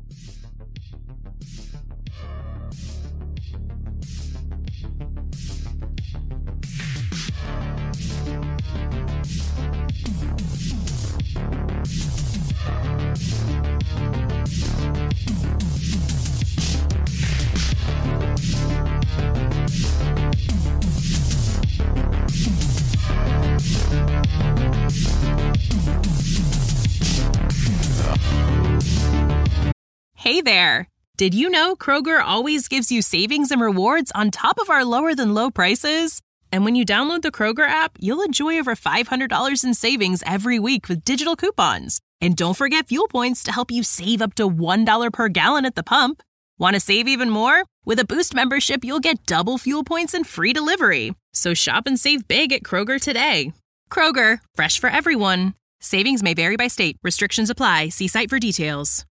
Hey there! Did you know Kroger always gives you savings and rewards on top of our lower-than-low prices? And when you download the Kroger app, you'll enjoy over $500 in savings every week with digital coupons. And don't forget fuel points to help you save up to $1 per gallon at the pump. Want to save even more? With a Boost membership, you'll get double fuel points and free delivery. So shop and save big at Kroger today. Kroger, fresh for everyone. Savings may vary by state. Restrictions apply. See site for details.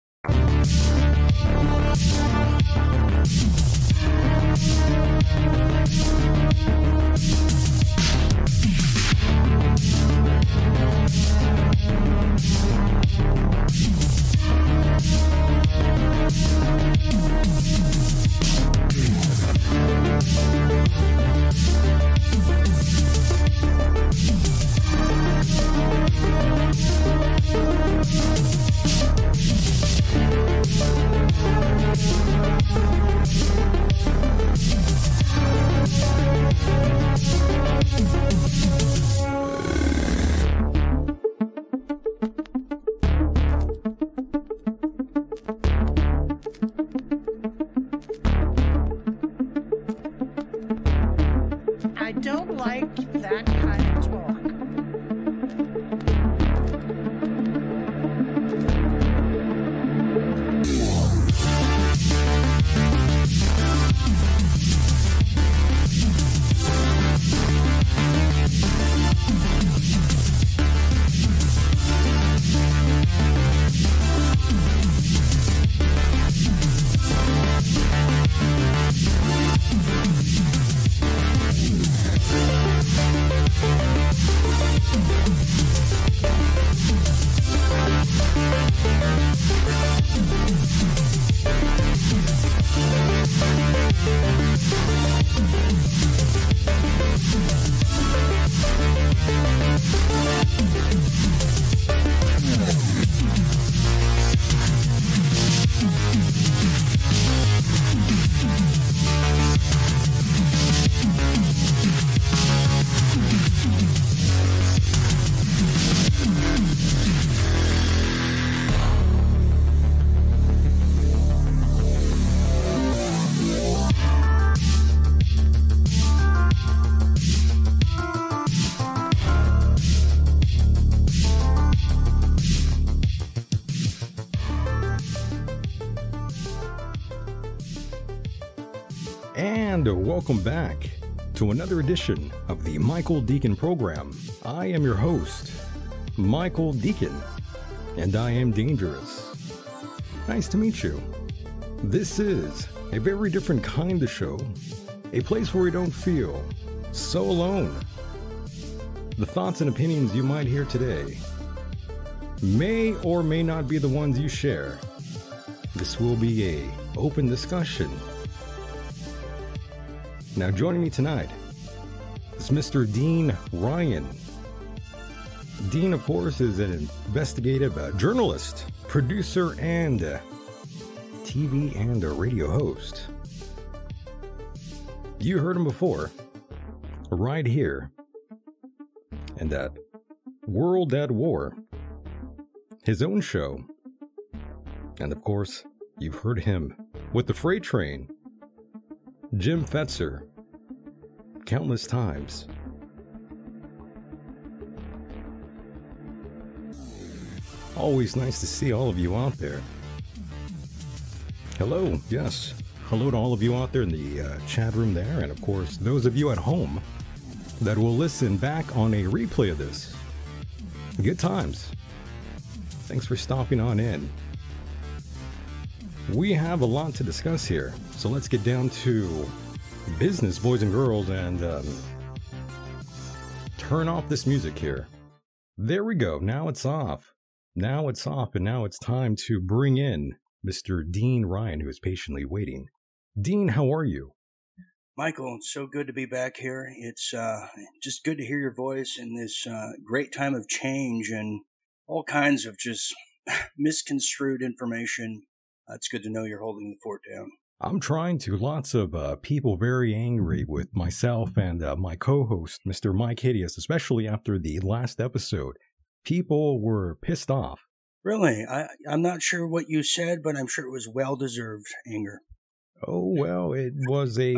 I don't like that kind of talk. And welcome back to another edition of the Michael Deacon program. I am your host, Michael Deacon, and I am dangerous. Nice to meet you. This is a very different kind of show, a place where we don't feel so alone. The thoughts and opinions you might hear today may or may not be the ones you share. This will be an open discussion. Now joining me tonight is Mr. Dean Ryan. Dean, of course, is an investigative journalist, producer, and TV and radio host. You heard him before, right here, and that World at War, his own show. And of course, you've heard him with the Freight Train, Jim Fetzer, countless times. Always nice to see all of you out there. Hello, yes. Hello to all of you out there in the chat room there, and of course, those of you at home that will listen back on a replay of this. Good times. Thanks for stopping on in. We have a lot to discuss here, so let's get down to business, boys and girls, and turn off this music here. There we go. Now it's off. Now it's off, and now it's time to bring in Mr. Dean Ryan, who is patiently waiting. Dean, how are you? Michael, it's so good to be back here. It's just good to hear your voice in this great time of change and all kinds of just misconstrued information. It's good to know you're holding the fort down. I'm trying to. Lots of people very angry with myself and my co-host, Mr. Mike Hideous, especially after the last episode. People were pissed off. Really? I'm not sure what you said, but I'm sure it was well-deserved anger. Oh, well, it was a...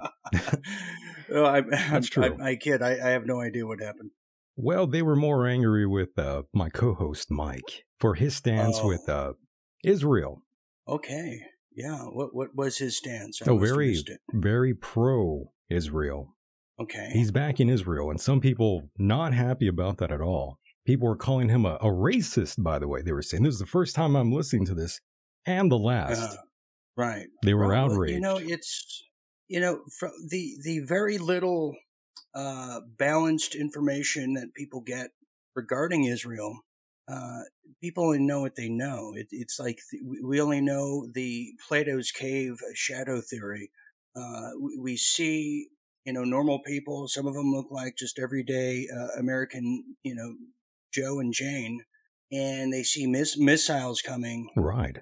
That's true. I kid. I have no idea what happened. Well, they were more angry with my co-host, Mike, for his stance with Israel. Okay. Yeah. What was his stance? Very pro-Israel. Okay. He's backing Israel, and some people not happy about that at all. People were calling him a racist, by the way. They were saying, this is the first time I'm listening to this, and the last. Right. They were outraged. It's, from the very little balanced information that people get regarding Israel, people only know what they know. It's like we only know the Plato's cave shadow theory. We see, normal people. Some of them look like just everyday American, Joe and Jane, and they see missiles coming. Right.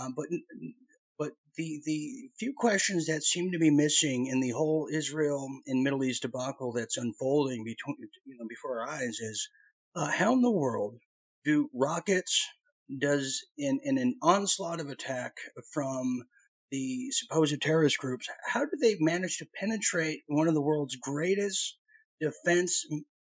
But the few questions that seem to be missing in the whole Israel and Middle East debacle that's unfolding before our eyes is how in the world do rockets, in an onslaught of attack from the supposed terrorist groups, how do they manage to penetrate one of the world's greatest defense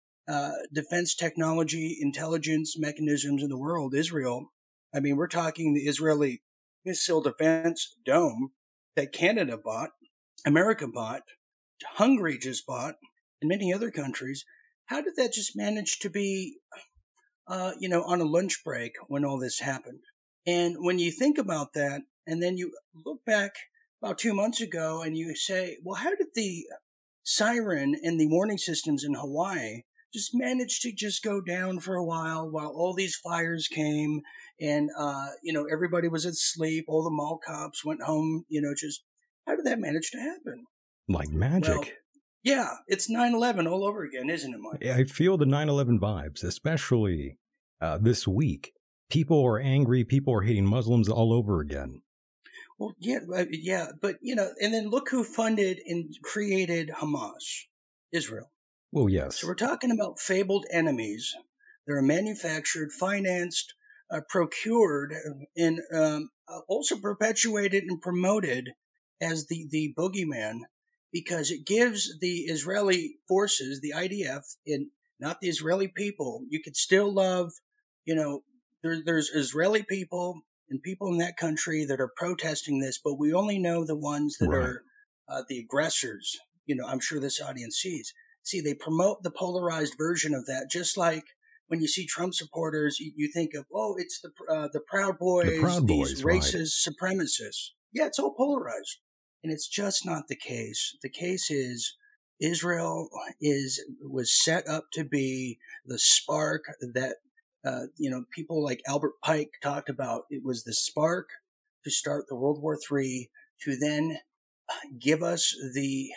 technology, intelligence mechanisms in the world, Israel? I mean, we're talking the Israeli missile defense dome that Canada bought, America bought, Hungary just bought, and many other countries. How did that just manage to be, on a lunch break when all this happened? And when you think about that, and then you look back about 2 months ago and you say, well, how did the siren and the warning systems in Hawaii just manage to just go down for a while all these fires came and, everybody was asleep. All the mall cops went home, just how did that manage to happen? Like magic. Well, yeah, it's 9/11 all over again, isn't it, Mike? I feel the 9/11 vibes, especially this week. People are angry. People are hating Muslims all over again. Well, yeah, but, and then look who funded and created Hamas, Israel. Well, yes. So we're talking about fabled enemies that are manufactured, financed, procured, and also perpetuated and promoted as the boogeyman, because it gives the Israeli forces, the IDF, and not the Israeli people. You could still love, there's Israeli people and people in that country that are protesting this, but we only know the ones that are the aggressors. I'm sure this audience sees. See, they promote the polarized version of that, just like when you see Trump supporters, you think of, it's the Proud Boys, these racist supremacists. Yeah, it's all polarized. And it's just not the case. The case is Israel was set up to be the spark that, people like Albert Pike talked about. It was the spark to start the World War III, to then give us the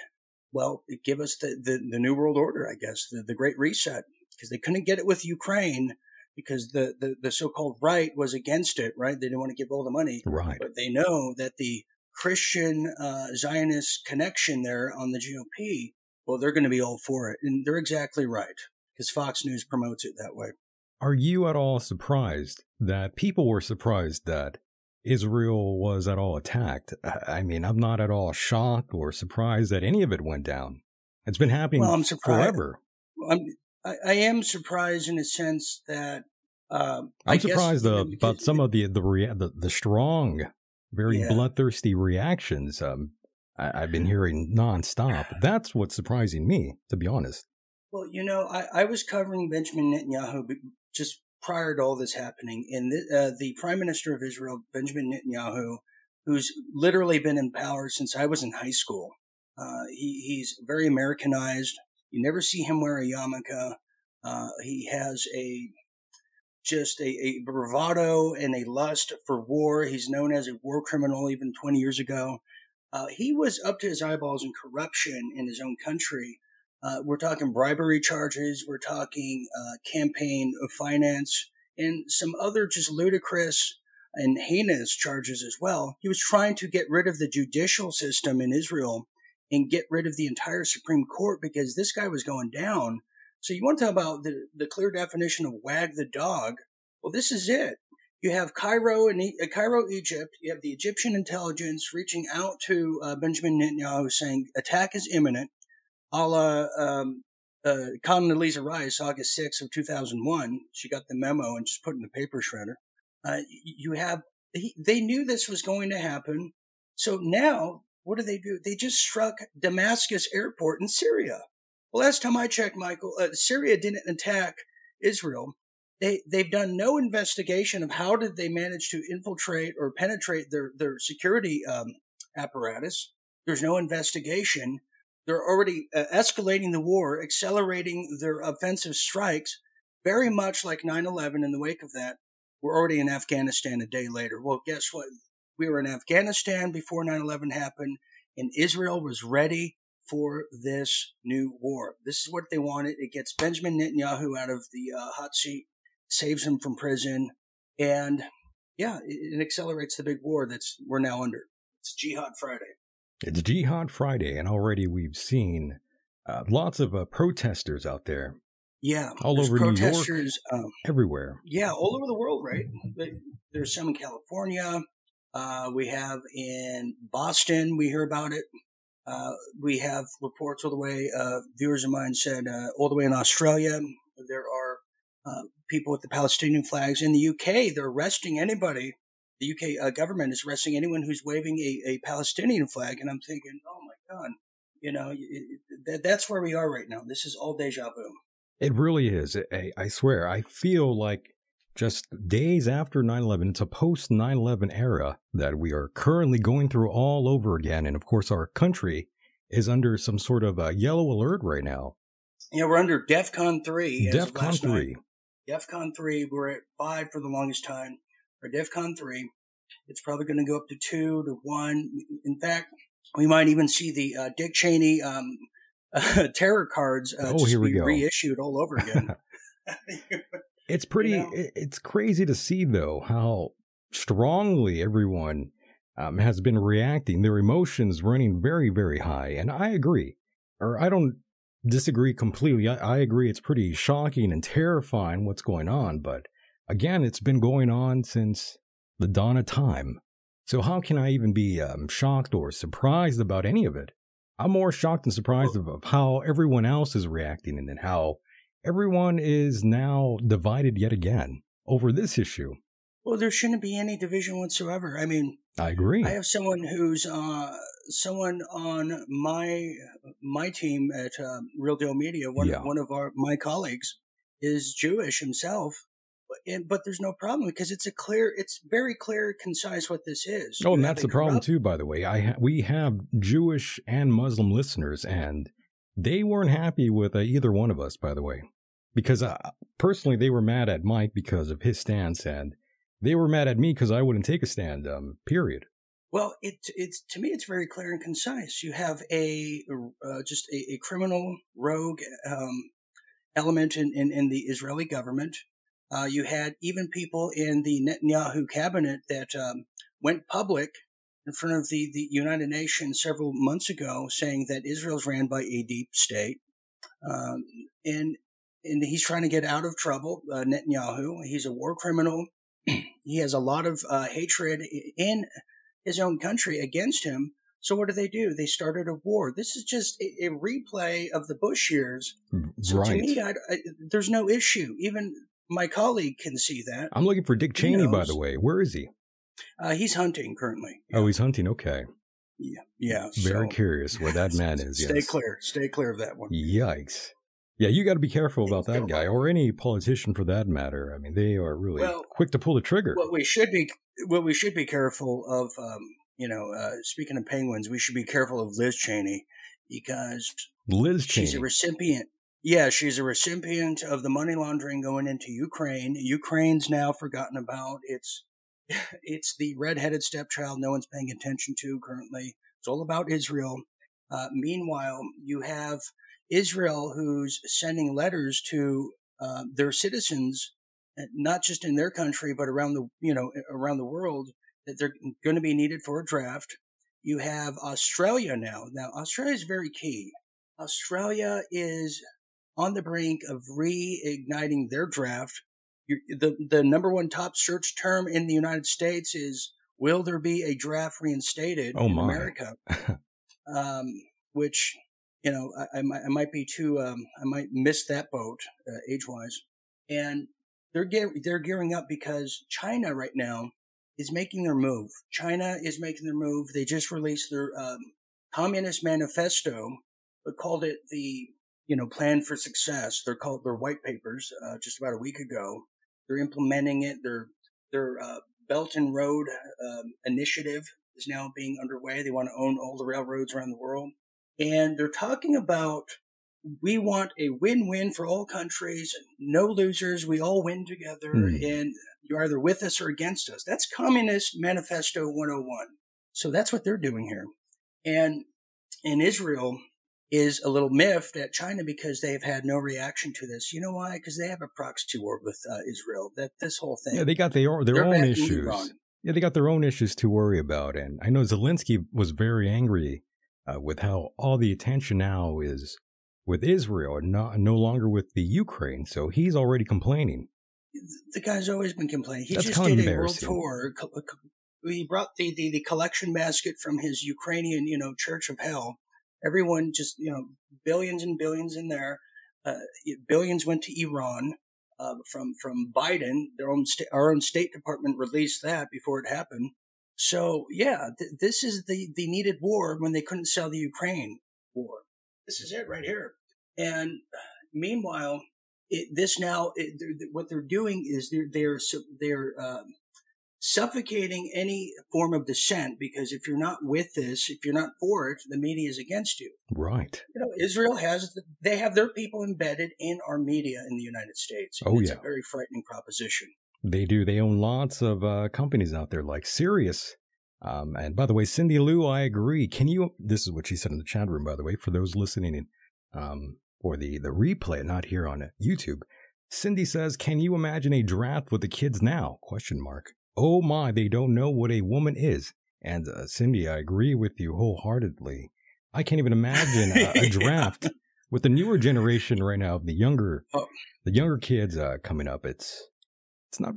New World Order, I guess, the Great Reset, because they couldn't get it with Ukraine because the so-called right was against it, right? They didn't want to give all the money. Right. But they know that the Christian Zionist connection there on the GOP, well, they're going to be all for it. And they're exactly right, because Fox News promotes it that way. Are you at all surprised that people were surprised that Israel was at all attacked? I mean, I'm not at all shocked or surprised that any of it went down. It's been happening forever. I am surprised in a sense that I'm surprised about some of the strong, very bloodthirsty reactions I've been hearing nonstop. That's what's surprising me, to be honest. Well, I was covering Benjamin Netanyahu just prior to all this happening, and the Prime Minister of Israel, Benjamin Netanyahu, who's literally been in power since I was in high school. He's very Americanized. You never see him wear a yarmulke. He has just a bravado and a lust for war. He's known as a war criminal even 20 years ago. He was up to his eyeballs in corruption in his own country. We're talking bribery charges. We're talking campaign finance and some other just ludicrous and heinous charges as well. He was trying to get rid of the judicial system in Israel and get rid of the entire Supreme Court because this guy was going down. So you want to talk about the clear definition of wag the dog? Well, this is it. You have Cairo, Egypt. You have the Egyptian intelligence reaching out to Benjamin Netanyahu saying attack is imminent, a la Condoleezza Rice, August 6th of 2001. She got the memo and just put it in the paper shredder. They knew this was going to happen. So now, what do? They just struck Damascus airport in Syria. Well, last time I checked, Michael, Syria didn't attack Israel. They've done no investigation of how did they manage to infiltrate or penetrate their security apparatus. There's no investigation. They're already escalating the war, accelerating their offensive strikes, very much like 9/11 in the wake of that. We're already in Afghanistan a day later. Well, guess what? We were in Afghanistan before 9/11 happened, and Israel was ready for this new war. This is what they wanted. It gets Benjamin Netanyahu out of the hot seat, saves him from prison, and yeah, it accelerates the big war we're now under. It's Jihad Friday. It's Jihad Friday, and already we've seen lots of protesters out there. Yeah, all over New York, everywhere. Yeah, all over the world, right? There's some in California. We have in Boston. We hear about it. We have reports all the way. Viewers of mine said all the way in Australia. There are people with the Palestinian flags. In the UK, they're arresting anybody. The UK government is arresting anyone who's waving a Palestinian flag. And I'm thinking, oh my God, that's where we are right now. This is all deja vu. It really is. I swear, I feel like just days after 9/11, it's a post 9/11 era that we are currently going through all over again. And of course, our country is under some sort of a yellow alert right now. Yeah, we're under DEFCON 3. DEFCON 3. DEFCON 3. We're at 5 for the longest time. For DEFCON 3, it's probably going to go up to 2 to 1. In fact, we might even see the Dick Cheney terror cards here we go. Reissued all over again. It's pretty, it's crazy to see, though, how strongly everyone has been reacting, their emotions running very, very high. And I agree, or I don't disagree completely. I agree it's pretty shocking and terrifying what's going on. But again, it's been going on since the dawn of time. So how can I even be shocked or surprised about any of it? I'm more shocked and surprised of how everyone else is reacting and how everyone is now divided yet again over this issue. Well, there shouldn't be any division whatsoever. I mean, I agree. I have someone who's someone on my team at Real Deal Media. One of my colleagues is Jewish himself, but there's no problem because it's very clear, concise what this is. Oh, and that's the problem too, by the way. We have Jewish and Muslim listeners, and they weren't happy with either one of us, by the way, because personally they were mad at Mike because of his stance, and they were mad at me because I wouldn't take a stand. Period. Well, it's to me it's very clear and concise. You have just a criminal rogue element in the Israeli government. You had even people in the Netanyahu cabinet that went public in front of the United Nations several months ago saying that Israel's ran by a deep state. And he's trying to get out of trouble, Netanyahu. He's a war criminal. He has a lot of hatred in his own country against him. So what do? They started a war. This is just a replay of the Bush years. So right. To me, there's no issue. Even my colleague can see that. I'm looking for Dick Cheney, by the way. Where is he? He's hunting currently. Oh, he's hunting. Okay. Yeah. Very curious where that man is. Stay clear of that one. Yikes. Yeah, you got to be careful about that guy, or any politician for that matter. I mean, they are really quick to pull the trigger. What we should be careful of, speaking of penguins, we should be careful of Liz Cheney because she's a recipient Yeah, she's a recipient of the money laundering going into Ukraine. Ukraine's now forgotten about. It's the redheaded stepchild no one's paying attention to currently. It's all about Israel. Meanwhile, you have Israel who's sending letters to their citizens, not just in their country but around the world, that they're going to be needed for a draft. You have Australia now. Now, Australia is very key. Australia is on the brink of reigniting their draft. The number one top search term in the United States is, will there be a draft reinstated in America? Which, I might be too, I might miss that boat age-wise. And they're gearing up because China right now is making their move. China is making their move. They just released their Communist Manifesto, but called it the Plan for Success. They're called their white papers just about a week ago. They're implementing it. Their Belt and Road initiative is now being underway. They want to own all the railroads around the world. And they're talking about, we want a win-win for all countries, no losers, we all win together, and you're either with us or against us. That's Communist Manifesto 101. So that's what they're doing here. And Israel is a little miffed at China because they've had no reaction to this. You know why? Because they have a proxy war with Israel. That this whole thing. Yeah, they got their own issues. Yeah, they got their own issues to worry about. And I know Zelensky was very angry with how all the attention now is with Israel and no longer with the Ukraine. So he's already complaining. The guy's always been complaining. He That's just did a world tour. He brought the collection basket from his Ukrainian, Church of Hell. Everyone just, billions and billions in there. Billions went to Iran from Biden. Our own State Department released that before it happened. So, yeah, this is the needed war when they couldn't sell the Ukraine war. This is it right here. And meanwhile, what they're doing is they're suffocating any form of dissent, because if you're not with this, if you're not for it, the media is against you. Right. Israel they have their people embedded in our media in the United States. It's a very frightening proposition. They do. They own lots of companies out there like Sirius. And by the way, Cindy Lou, I agree. This is what she said in the chat room, by the way, for those listening for the replay, not here on YouTube. Cindy says, can you imagine a draft with the kids now? ? Oh my, they don't know what a woman is. And Cindy, I agree with you wholeheartedly. I can't even imagine a draft with the newer generation right now, the younger kids coming up. It's not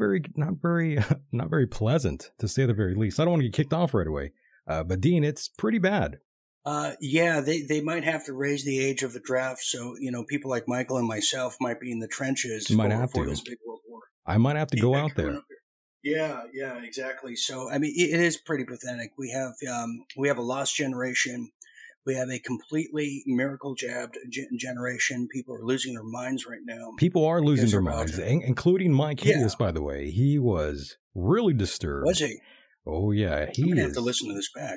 very pleasant, to say the very least. I don't want to get kicked off right away. But Dean, it's pretty bad. Yeah, they might have to raise the age of the draft. So, people like Michael and myself might be in the trenches for this big world war. I might have to go out there. Yeah, exactly. So, I mean, it is pretty pathetic. We have a lost generation. We have a completely miracle jabbed generation. People are losing their minds right now. People are losing their minds, including Mike Hideous, by the way. He was really disturbed. Was he? Oh, yeah. I'm going to have to listen to this back.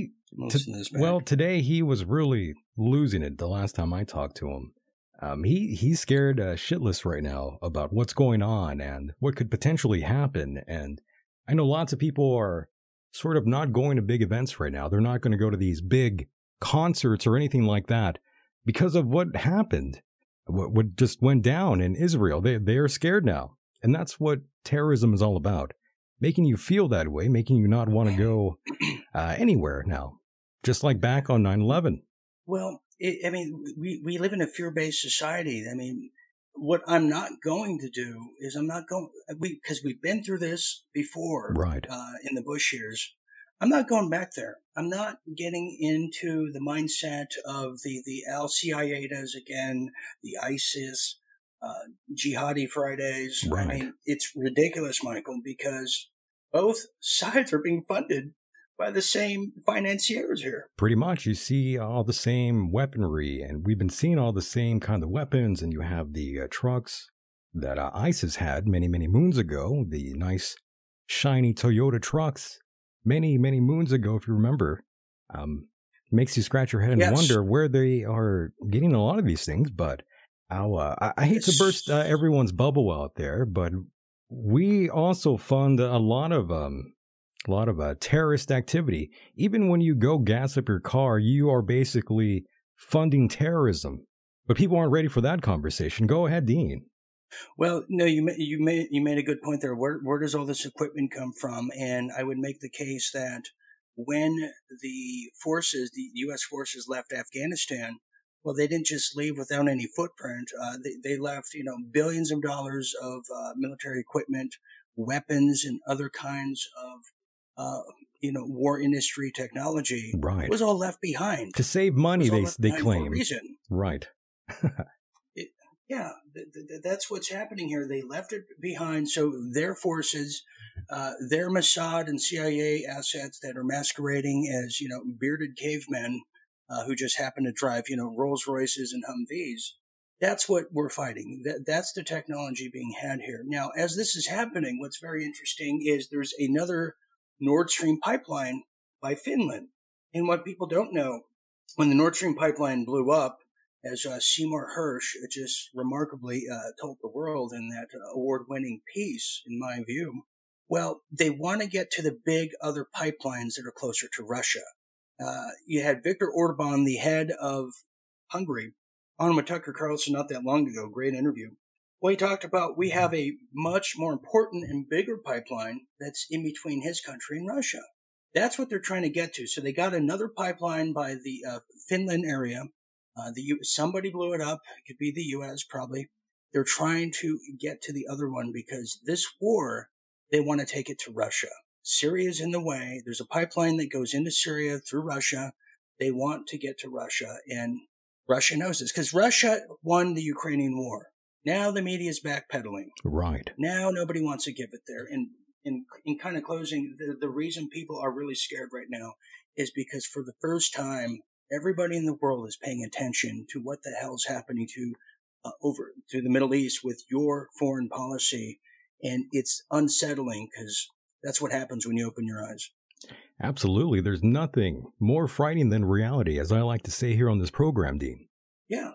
Well, today he was really losing it the last time I talked to him. He's scared shitless right now about what's going on and what could potentially happen. And I know lots of people are sort of not going to big events right now. They're not going to go to these big concerts or anything like that because of what happened, what just went down in Israel. They are scared now. And that's what terrorism is all about. Making you feel that way, making you not want to go anywhere now. Just like back on 9/11. Well, we live in a fear-based society. I mean, what I'm not going to do is because we've been through this before, right? In the Bush years. I'm not going back there. I'm not getting into the mindset of the Al-Qaedas again, the ISIS, Jihadi Fridays. Right. I mean, it's ridiculous, Michael, because both sides are being funded by the same financiers here. Pretty much. You see all the same weaponry, and we've been seeing all the same kind of weapons, and you have the trucks that ISIS had many, many moons ago, the nice, shiny Toyota trucks many, many moons ago, if you remember. Makes you scratch your head and wonder where they are getting a lot of these things, but I hate to burst everyone's bubble out there, but we also fund a lot of terrorist activity. Even when you go gas up your car, you are basically funding terrorism. But people aren't ready for that conversation. Go ahead, Dean. Well, no, you made a good point there. Where does all this equipment come from? And I would make the case that when the U.S. forces left Afghanistan, well, they didn't just leave without any footprint. They left, billions of dollars of military equipment, weapons, and other kinds of, war industry technology. Right. It was all left behind to save money. They claim. For a reason. Right. Yeah, that's what's happening here. They left it behind, so their forces, their Mossad and CIA assets that are masquerading as, bearded cavemen who just happen to drive, Rolls Royces and Humvees. That's what we're fighting. That's the technology being had here. Now, as this is happening, what's very interesting is there's another Nord Stream pipeline by Finland. And what people don't know, when the Nord Stream pipeline blew up, as Seymour Hersh just remarkably told the world in that award-winning piece, in my view, well, they want to get to the big other pipelines that are closer to Russia. You had Viktor Orban, the head of Hungary, on with Tucker Carlson not that long ago, great interview. Well, he talked about we have a much more important and bigger pipeline that's in between his country and Russia. That's what they're trying to get to. So they got another pipeline by the Finland area. Somebody blew it up. It could be the U.S. probably. They're trying to get to the other one because this war, they want to take it to Russia. Syria's in the way. There's a pipeline that goes into Syria through Russia. They want to get to Russia, and Russia knows this because Russia won the Ukrainian war. Now the media is backpedaling. Right. Now nobody wants to give it there. And in kind of closing, the reason people are really scared right now is because for the first time, everybody in the world is paying attention to what the hell's happening to the Middle East with your foreign policy. And it's unsettling because that's what happens when you open your eyes. Absolutely. There's nothing more frightening than reality, as I like to say here on this program, Dean. Yeah.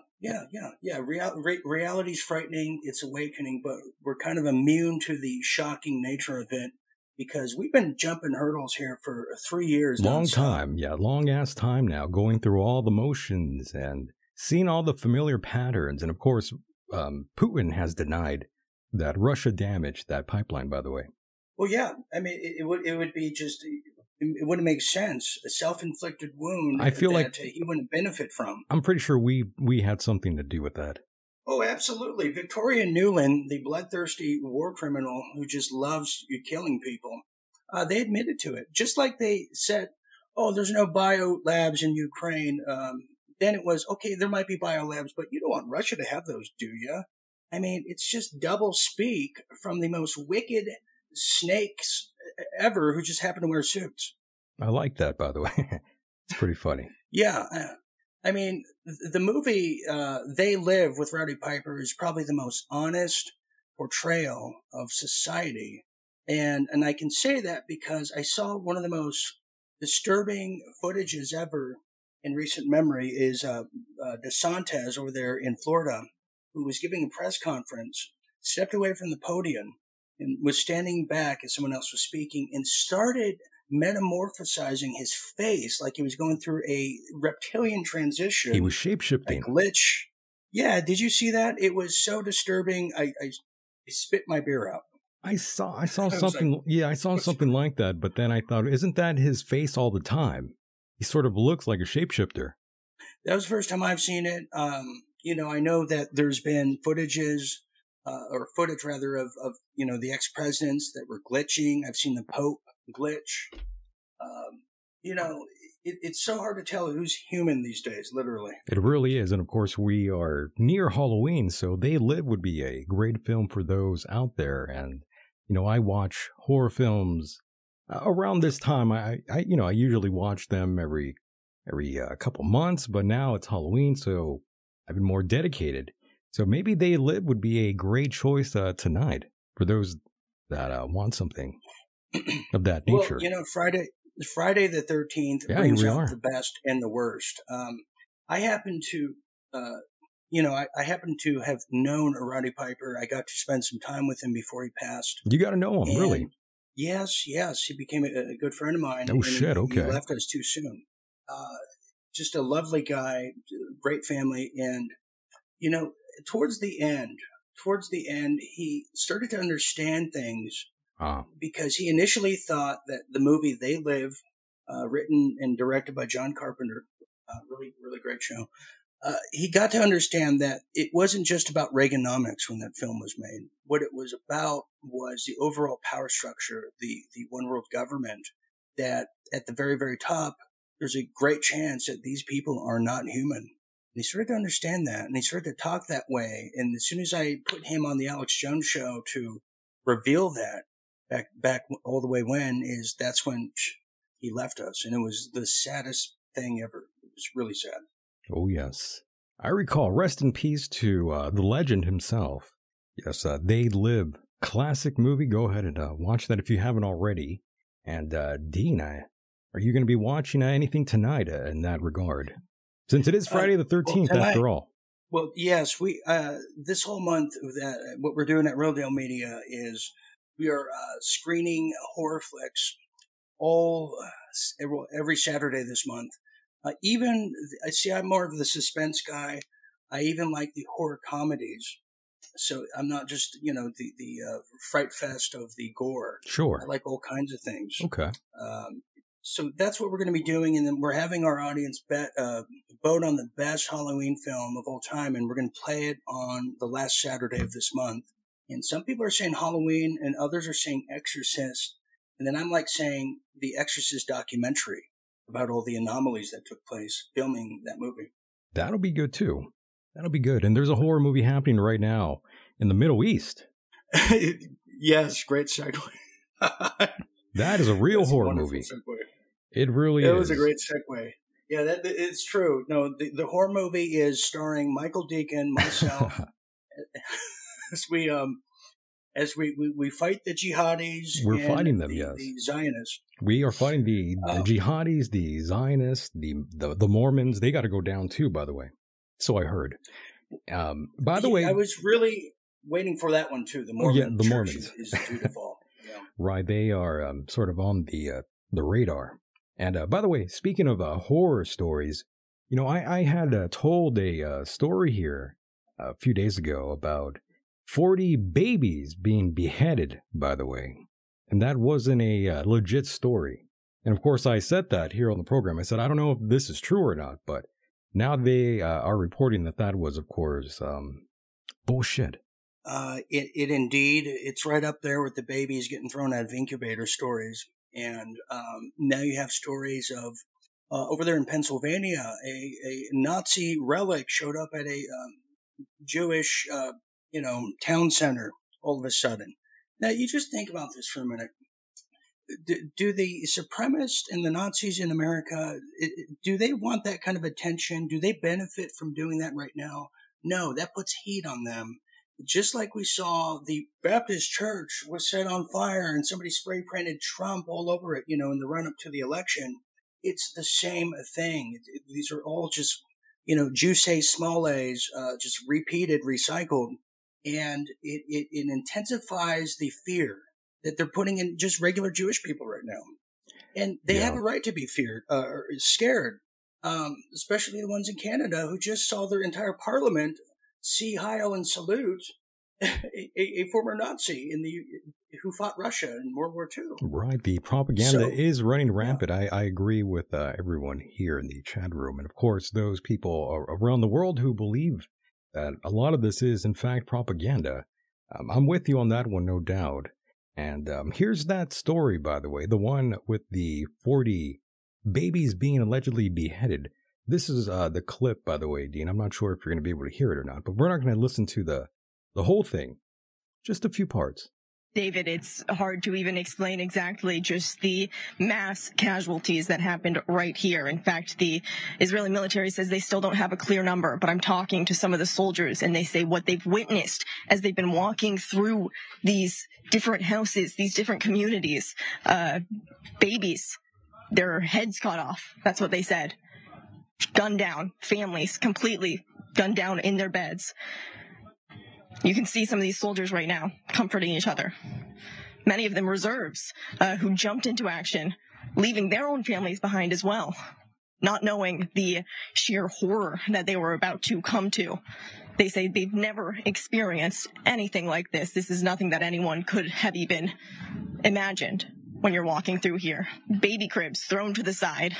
Reality's frightening. It's awakening, but we're kind of immune to the shocking nature of it. Because we've been jumping hurdles here for 3 years. Long ass time now, going through all the motions and seeing all the familiar patterns. And of course, Putin has denied that Russia damaged that pipeline, by the way. Well, yeah. I mean, it would be just, it wouldn't make sense. A self-inflicted wound I feel that like he wouldn't benefit from. I'm pretty sure we had something to do with that. Oh, absolutely. Victoria Nuland, the bloodthirsty war criminal who just loves killing people, they admitted to it. Just like they said, oh, there's no bio labs in Ukraine. Then it was, okay, there might be bio labs, but you don't want Russia to have those, do you? I mean, it's just double speak from the most wicked snakes ever who just happen to wear suits. I like that, by the way. It's pretty funny. Yeah. I mean, the movie They Live with Rowdy Piper is probably the most honest portrayal of society. And I can say that because I saw one of the most disturbing footages ever in recent memory is DeSantis over there in Florida, who was giving a press conference, stepped away from the podium and was standing back as someone else was speaking and started metamorphosizing his face like he was going through a reptilian transition. He was shapeshifting. A glitch. Yeah, did you see that? It was so disturbing. I spit my beer out. I saw something. I saw something like that, but then I thought, isn't that his face all the time? He sort of looks like a shapeshifter. That was the first time I've seen it. I know that there's been footage of the ex-presidents that were glitching. I've seen the Pope glitch. It's so hard to tell who's human these days, literally. It really is. And of course, we are near Halloween, so They Live would be a great film for those out there. And, I watch horror films around this time. I usually watch them every couple months, but now it's Halloween, so I've been more dedicated. So maybe They Live would be a great choice tonight for those that want something of that nature. Well, Friday the 13th brings out the best and the worst. I happen to I happen to have known Roddy Piper. I got to spend some time with him before he passed. You got to know him, really? Yes. He became a good friend of mine. Oh, shit, okay. He left us too soon. Just a lovely guy, great family. And, towards the end, he started to understand things because he initially thought that the movie They Live, written and directed by John Carpenter, really, really great show. He got to understand that it wasn't just about Reaganomics when that film was made. What it was about was the overall power structure, the one world government, that at the very, very top, there's a great chance that these people are not human. And he started to understand that, and he started to talk that way. And as soon as I put him on the Alex Jones show to reveal that, back all the way that's when he left us. And it was the saddest thing ever. It was really sad. Oh, yes. I recall, rest in peace to the legend himself. Yes, They Live. Classic movie. Go ahead and watch that if you haven't already. And Dean, are you going to be watching anything tonight in that regard? Since it is Friday the 13th, after all. Well, yes, we this whole month, what we're doing at Realdale Media is we are screening horror flicks every Saturday this month. I'm more of the suspense guy. I even like the horror comedies. So I'm not just, the fright fest of the gore. Sure. I like all kinds of things. Okay. So that's what we're going to be doing. And then we're having our audience vote on the best Halloween film of all time. And we're going to play it on the last Saturday of this month. And some people are saying Halloween and others are saying Exorcist. And then I'm saying the Exorcist documentary about all the anomalies that took place filming that movie. That'll be good, too. That'll be good. And there's a horror movie happening right now in the Middle East. Yes, great segue. That is a real horror movie. Segue. It really is. It was a great segue. Yeah, it's true. No, the horror movie is starring Michael Deacon, myself, as we fight the jihadis. We're fighting them, yes. The Zionists. We are fighting the jihadis, the Zionists, the Mormons. They got to go down too, by the way. So I heard. By the way, I was really waiting for that one too. The Mormons is due to fall. Yeah. Right, they are sort of on the radar. And by the way, speaking of horror stories, I had told a story here a few days ago about 40 babies being beheaded, by the way. And that wasn't a legit story. And of course, I said that here on the program. I said, I don't know if this is true or not, but now they are reporting that was, of course, bullshit. It indeed, it's right up there with the babies getting thrown out of incubator stories. And now you have stories of over there in Pennsylvania, a Nazi relic showed up at a Jewish, town center all of a sudden. Now, you just think about this for a minute. Do the supremacists and the Nazis in America, do they want that kind of attention? Do they benefit from doing that right now? No, that puts heat on them. Just like we saw the Baptist church was set on fire and somebody spray painted Trump all over it, in the run up to the election. It's the same thing. These are all just, juice small a's, just repeated, recycled. And it intensifies the fear that they're putting in just regular Jewish people right now. And they have a right to be feared, or scared, especially the ones in Canada who just saw their entire parliament see, hail, and salute a former Nazi who fought Russia in World War II. Right. The propaganda is running rampant. Yeah. I agree with everyone here in the chat room. And of course, those people around the world who believe that a lot of this is, in fact, propaganda. I'm with you on that one, no doubt. And here's that story, by the way, the one with the 40 babies being allegedly beheaded. This is the clip, by the way, Dean. I'm not sure if you're going to be able to hear it or not, but we're not going to listen to the whole thing, just a few parts. David, it's hard to even explain exactly just the mass casualties that happened right here. In fact, the Israeli military says they still don't have a clear number, but I'm talking to some of the soldiers and they say what they've witnessed as they've been walking through these different houses, these different communities, babies, their heads cut off. That's what they said. Gunned down, families completely gunned down in their beds. You can see some of these soldiers right now comforting each other. Many of them reserves who jumped into action, leaving their own families behind as well, not knowing the sheer horror that they were about to come to. They say they've never experienced anything like this. This is nothing that anyone could have even imagined when you're walking through here. Baby cribs thrown to the side.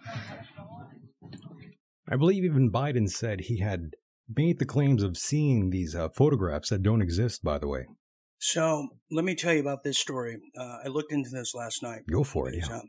I believe even Biden said he had made the claims of seeing these photographs that don't exist, by the way. So let me tell you about this story. I looked into this last night. Go for it, yeah.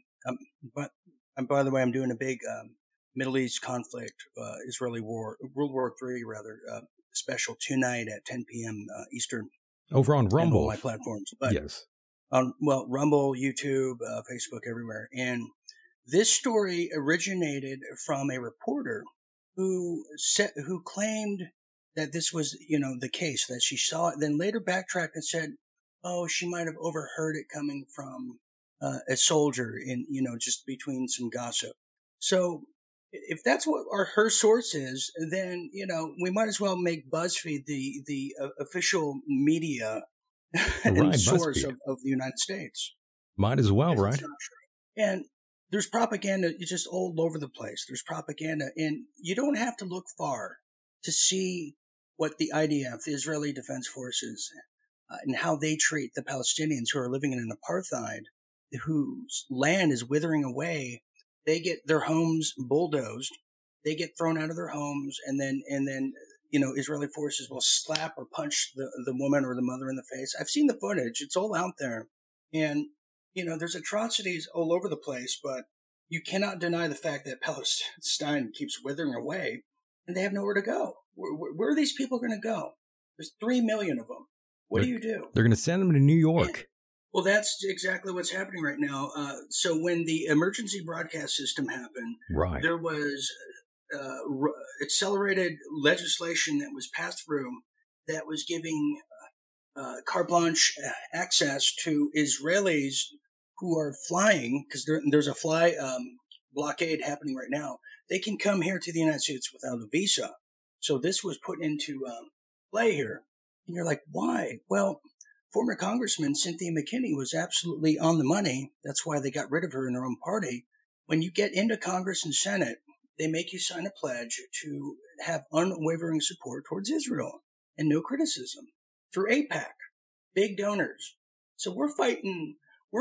By the way, I'm doing a big Middle East conflict, Israeli war, World War III, special tonight at 10 p.m. Eastern. Over on Rumble. On all my platforms. But yes. Rumble, YouTube, Facebook, everywhere. And this story originated from a reporter who claimed that this was, the case, that she saw it, then later backtracked and said, oh, she might have overheard it coming from a soldier in, just between some gossip. So if that's what her source is, then, we might as well make BuzzFeed the official media and source of the United States. Might as well, right? And there's propaganda just all over the place. There's propaganda, and you don't have to look far to see what the IDF, the Israeli Defense Forces, and how they treat the Palestinians who are living in an apartheid, whose land is withering away. They get their homes bulldozed. They get thrown out of their homes, and then Israeli forces will slap or punch the woman or the mother in the face. I've seen the footage. It's all out there. And, there's atrocities all over the place, but you cannot deny the fact that Palestine keeps withering away, and they have nowhere to go. Where are these people going to go? There's 3 million of them. What do you do? They're going to send them to New York. Yeah. Well, that's exactly what's happening right now. So when the emergency broadcast system happened, right, there was accelerated legislation that was passed through that was giving carte blanche access to Israelis who are flying, because there's a fly blockade happening right now. They can come here to the United States without a visa. So this was put into play here. And you're like, why? Well, former Congressman Cynthia McKinney was absolutely on the money. That's why they got rid of her in their own party. When you get into Congress and Senate, they make you sign a pledge to have unwavering support towards Israel and no criticism through AIPAC, big donors. So we're fighting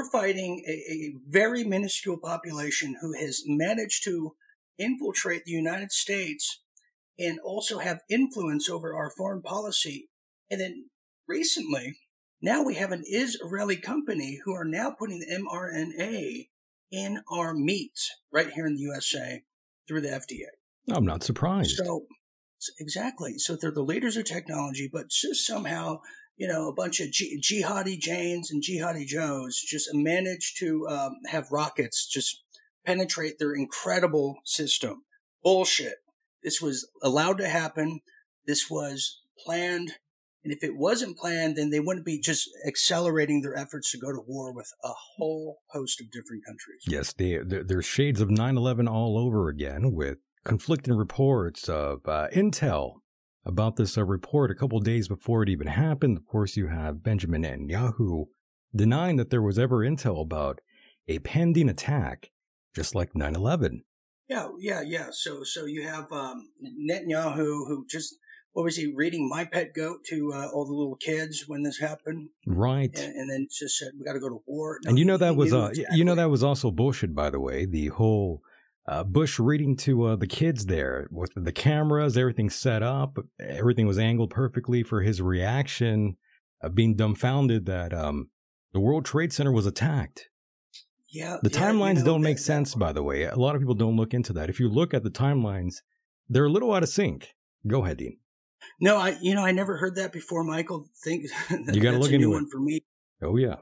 a very minuscule population who has managed to infiltrate the United States and also have influence over our foreign policy. And then recently, now we have an Israeli company who are now putting the mRNA in our meat right here in the USA through the FDA. I'm not surprised. So exactly. So they're the leaders of technology, but just somehow, a bunch of jihadi Janes and jihadi Joes just managed to have rockets just penetrate their incredible system. Bullshit. This was allowed to happen. This was planned. And if it wasn't planned, then they wouldn't be just accelerating their efforts to go to war with a whole host of different countries. Yes, there's shades of 9/11 all over again, with conflicting reports of intel about this report a couple of days before it even happened. Of course, you have Benjamin Netanyahu denying that there was ever intel about a pending attack, just like 9/11. Yeah. So you have Netanyahu, who just, what was he, reading My Pet Goat to all the little kids when this happened? Right. And then just said, we got to go to war. No, and that was also bullshit, by the way. The whole Bush reading to the kids there with the cameras, everything set up, everything was angled perfectly for his reaction of being dumbfounded that the World Trade Center was attacked. Yeah. The timelines don't make sense, by the way. A lot of people don't look into that. If you look at the timelines, they're a little out of sync. Go ahead, Dean. No, I never heard that before, Michael. You got to look into it. One for me. Oh yeah.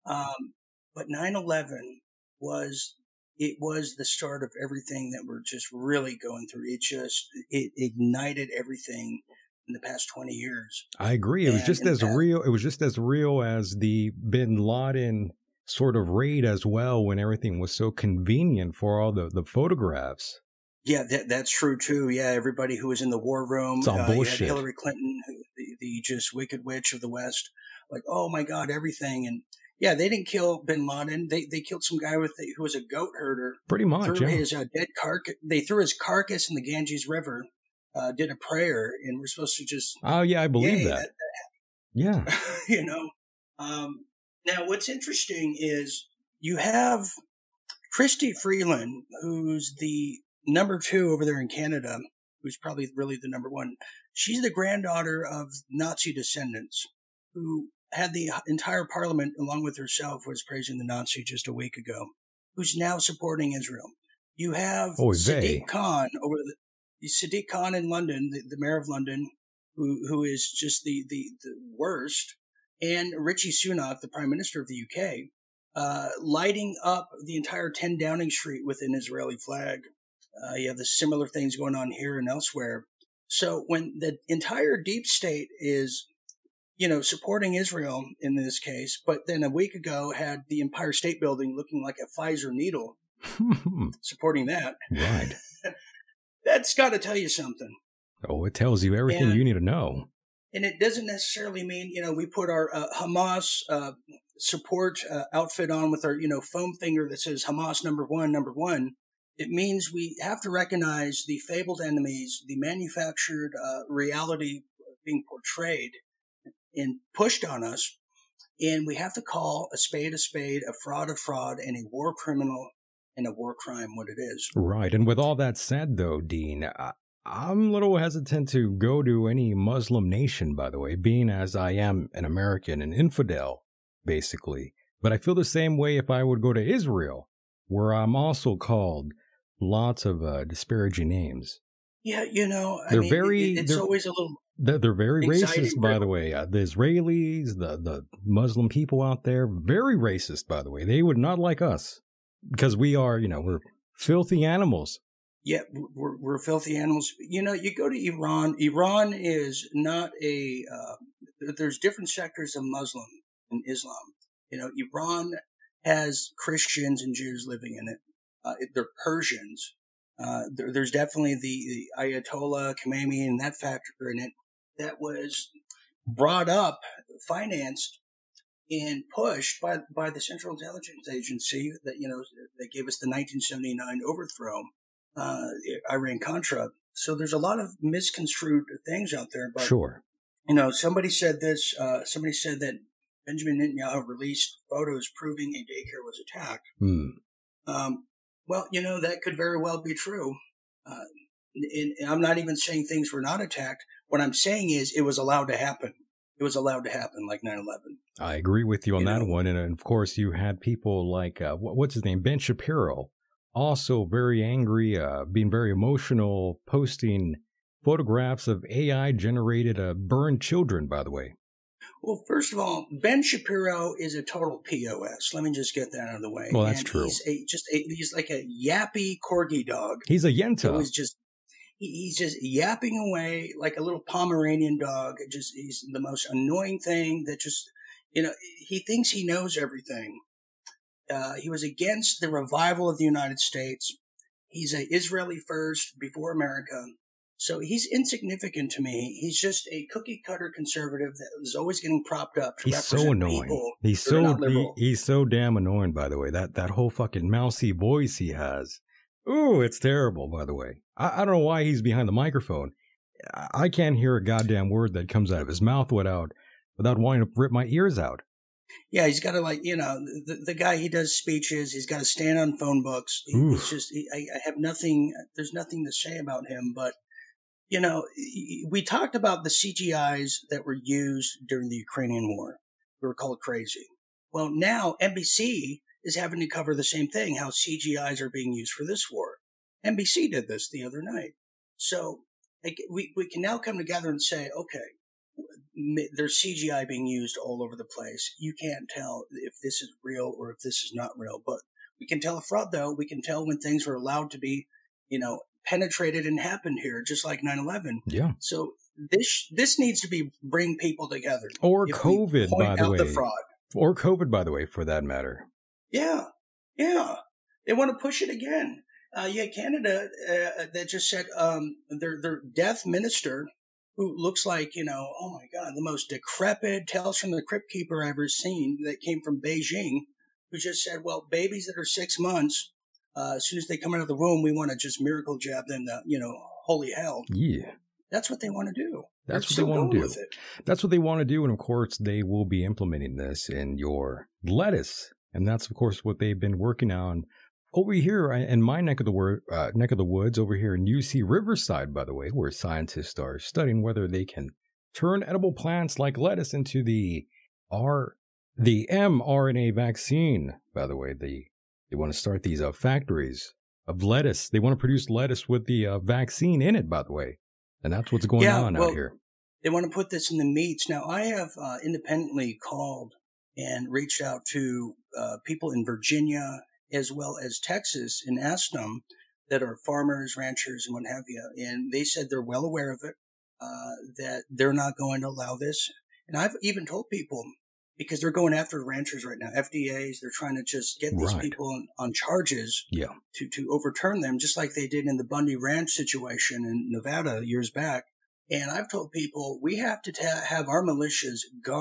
But 9/11 was the start of everything that we're just really going through. It ignited everything in the past 20 years. I agree. It was just as real. It was just as real as the Bin Laden sort of raid as well, when everything was so convenient for all the photographs. Yeah, that's true too. Yeah, everybody who was in the war room, It's all you had bullshit. Hillary Clinton, the just wicked witch of the West, like, oh my God, everything. And yeah, they didn't kill bin Laden. They killed some guy who was a goat herder. Pretty much, Threw yeah. his dead carcass. They threw his carcass in the Ganges River, did a prayer, and we're supposed to just. Oh, yeah, I believe yay, that. Yeah. You know. Now, what's interesting is you have Christy Freeland, who's the number 2 over there in Canada, who's probably really the number 1. She's the granddaughter of Nazi descendants who had the entire parliament, along with herself, was praising the Nazi just a week ago, who's now supporting Israel. You have Sadiq Khan Sadiq Khan in London, the mayor of London, who is just the worst, and Rishi Sunak, the prime minister of the UK, lighting up the entire 10 Downing Street with an Israeli flag. You have the similar things going on here and elsewhere. So when the entire deep state is, supporting Israel in this case, but then a week ago had the Empire State Building looking like a Pfizer needle, supporting that. Right. That's got to tell you something. Oh, it tells you everything you need to know. And it doesn't necessarily mean, we put our Hamas support outfit on with our, foam finger that says Hamas number one. It means we have to recognize the fabled enemies, the manufactured reality being portrayed and pushed on us. And we have to call a spade, a fraud, and a war criminal and a war crime what it is. Right. And with all that said, though, Dean, I'm a little hesitant to go to any Muslim nation, by the way, being as I am an American, an infidel, basically. But I feel the same way if I would go to Israel, where I'm also called lots of disparaging names. Yeah, it's always a little... They're very racist, by the way. The Israelis, the Muslim people out there, very racist, by the way. They would not like us because we are, we're filthy animals. Yeah, we're filthy animals. You go to Iran. Iran is not there's different sectors of Muslim and Islam. Iran has Christians and Jews living in it. They're Persians. There's definitely the Ayatollah Khomeini and that factor in it that was brought up, financed, and pushed by the Central Intelligence Agency that, that gave us the 1979 overthrow, Iran-Contra. So there's a lot of misconstrued things out there. But, sure. Somebody said this, somebody said that Benjamin Netanyahu released photos proving a daycare was attacked. Well, that could very well be true. And I'm not even saying things were not attacked. What I'm saying is it was allowed to happen. It was allowed to happen like 9/11. I agree with you on that one. And of course, you had people like, what's his name? Ben Shapiro, also very angry, being very emotional, posting photographs of AI-generated burned children, by the way. Well, first of all, Ben Shapiro is a total POS. Let me just get that out of the way. Well, that's true. He's like a yappy corgi dog. He's a Yenta. He's just yapping away like a little Pomeranian dog. He's the most annoying thing that he thinks he knows everything. He was against the revival of the United States. He's an Israeli first before America. So he's insignificant to me. He's just a cookie cutter conservative that is always getting propped up to represent so annoying. People. He's so damn annoying, by the way. That whole fucking mousy voice he has. Ooh, it's terrible, by the way. I don't know why he's behind the microphone. I can't hear a goddamn word that comes out of his mouth without wanting to rip my ears out. Yeah, he's got to the guy, he does speeches. He's got to stand on phone books. He's just, I have nothing, there's nothing to say about him, but we talked about the CGIs that were used during the Ukrainian war. We were called crazy. Well, now NBC is having to cover the same thing, how CGIs are being used for this war. NBC did this the other night. So we can now come together and say, okay, there's CGI being used all over the place. You can't tell if this is real or if this is not real. But we can tell a fraud, though. We can tell when things were allowed to be, penetrated and happened here, just like 9/11. Yeah. So this needs to bring people together. Or COVID, by the way. The fraud. Or COVID, by the way, for that matter. Yeah. They want to push it again. Canada that just said their deaf minister, who looks like, oh my God, the most decrepit Tales from the Crypt Keeper I've ever seen, that came from Beijing, who just said, well, babies that are 6 months, as soon as they come out of the womb, we want to just miracle jab them to, holy hell. Yeah. That's what they want to do. That's what they want to do. That's what they want to do. And of course, they will be implementing this in your lettuce. And that's, of course, what they've been working on over here in my neck of the woods, over here in UC Riverside, by the way, where scientists are studying whether they can turn edible plants like lettuce into the mRNA vaccine. By the way, they want to start these factories of lettuce. They want to produce lettuce with the vaccine in it, by the way. And that's what's going on out here. They want to put this in the meats. Now, I have independently called and reached out to people in Virginia as well as Texas and asked them that are farmers, ranchers, and what have you. And they said they're well aware of it, that they're not going to allow this. And I've even told people, because they're going after ranchers right now, FDAs, they're trying to just get these people on charges to overturn them, just like they did in the Bundy Ranch situation in Nevada years back. And I've told people we have to have our militias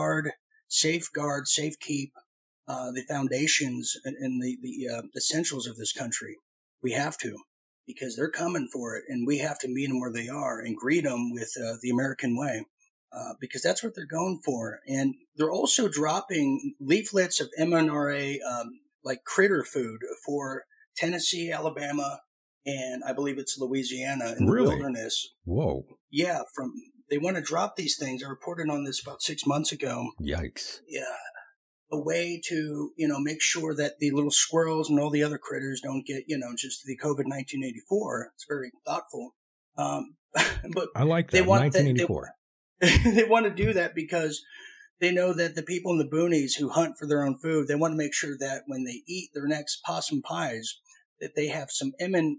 safeguard, safekeep the foundations and the essentials of this country. We have to, because they're coming for it, and we have to meet them where they are and greet them with the American way, because that's what they're going for. And they're also dropping leaflets of mRNA, like critter food, for Tennessee, Alabama, and I believe it's Louisiana in the wilderness. Whoa. Yeah, they want to drop these things. I reported on this about 6 months ago. Yikes. Yeah. A way to, make sure that the little squirrels and all the other critters don't get, just the COVID-1984. It's very thoughtful. But I like that, 1984. They want to do that because they know that the people in the boonies who hunt for their own food, they want to make sure that when they eat their next possum pies, that they have some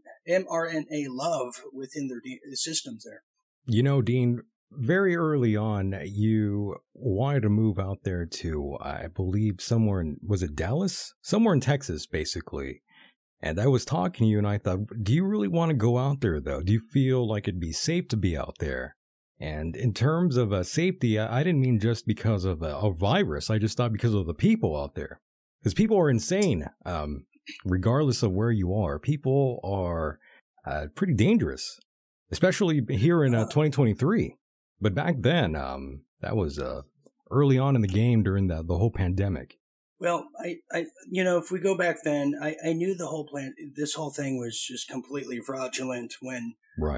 mRNA love within their systems there. Dean, very early on, you wanted to move out there to, I believe, was it Dallas? Somewhere in Texas, basically. And I was talking to you and I thought, do you really want to go out there, though? Do you feel like it'd be safe to be out there? And in terms of safety, I didn't mean just because of a virus. I just thought because of the people out there. Because people are insane, regardless of where you are. People are pretty dangerous, especially here in 2023. But back then, that was early on in the game during the whole pandemic. Well, if we go back then, I knew this whole thing was just completely fraudulent when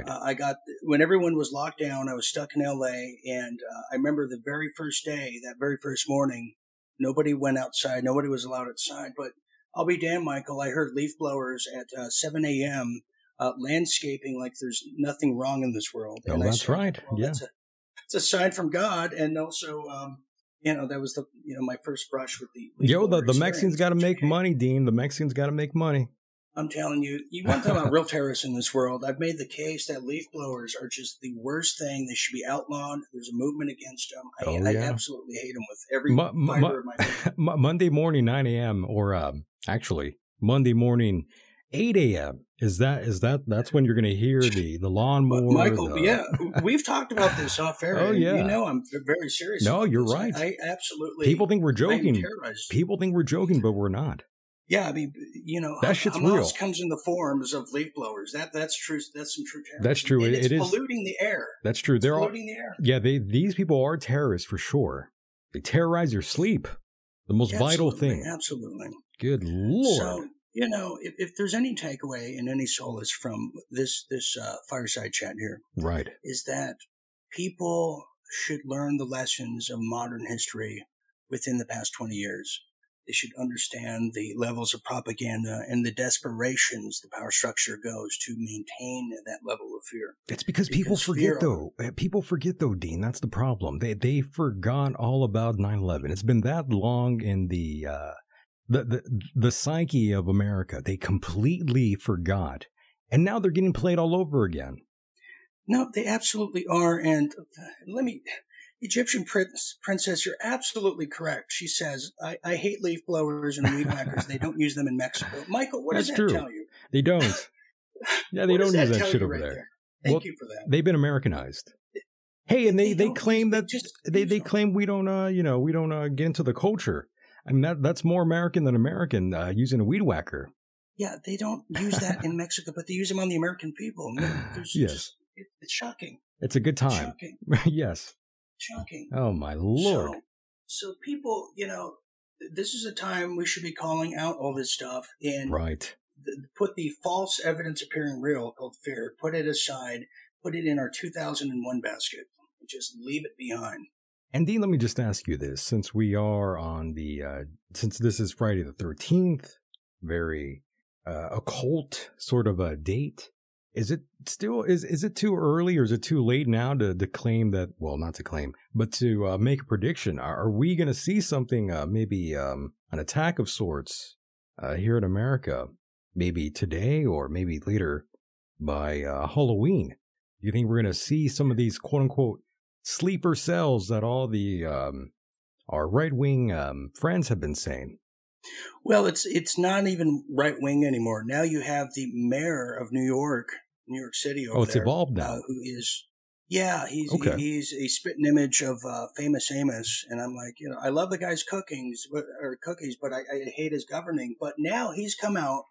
when everyone was locked down. I was stuck in LA, and I remember the very first day, that very first morning, nobody went outside. Nobody was allowed outside. But I'll be damned, Michael, I heard leaf blowers at 7 a.m. Landscaping like there's nothing wrong in this world. Oh, that's right. Well, yeah. It's a sign from God. And also, that was my first brush with the the Mexicans got to make money, Dean. The Mexicans got to make money. I'm telling you, you want to talk about real terrorists in this world. I've made the case that leaf blowers are just the worst thing. They should be outlawed. There's a movement against them. I absolutely hate them with every fiber of my being. Monday morning, 9 a.m. or actually Monday morning, 8 a.m. That's when you're going to hear the lawnmower. Michael, we've talked about this off air. Oh, yeah. I'm very serious. No, you're this. right. I absolutely. People think we're joking. People think we're joking, but we're not. Yeah, I mean, that shit's Hamas real. Comes in the forms of leaf blowers. That's true. That's some true terrorism. That's true. It is is polluting the air. That's true. They're polluting the air. Yeah, these people are terrorists for sure. They terrorize your sleep. The most vital thing. Absolutely. Good Lord. So, if there's any takeaway and any solace from this fireside chat here, right, is that people should learn the lessons of modern history within the past 20 years. They should understand the levels of propaganda and the desperations the power structure goes to maintain that level of fear. It's because people forget, though. People forget, though, Dean. That's the problem. They forgot all about 9/11. It's been that long in the psyche of America. They completely forgot. And now they're getting played all over again. No, they absolutely are. And Egyptian princess, you're absolutely correct. She says, I hate leaf blowers and weed whackers. They don't use them in Mexico. Michael, what does that tell you? They don't. Yeah, they What don't does use that tell shit you over right there. Thank you for that. They've been Americanized. Hey, and they don't claim use- that just they use them. claim we don't get into the culture. I mean that's more American than American using a weed whacker. Yeah, they don't use that in Mexico, but they use them on the American people. Yes. It's shocking. It's a good time. Shocking. Yes. Shocking. Oh my Lord. So people, this is a time we should be calling out all this stuff and Right. Put the false evidence appearing real called fear, put it aside, put it in our 2001 basket, and just leave it behind. And Dean, let me just ask you this: since we are on since this is Friday the 13th, very occult sort of a date, is it still is it too early or is it too late now to claim that? Well, not to claim, but to make a prediction. Are we going to see something? Maybe an attack of sorts here in America, maybe today or maybe later by Halloween. Do you think we're going to see some of these quote unquote sleeper cells that all the our right-wing friends have been saying? Well, it's not even right-wing anymore. Now you have the mayor of New York City over there. Oh, it's evolved now. Who is, yeah, he's a spitting image of Famous Amos. And I'm like, I love the guy's cookies, but I hate his governing. But now he's come out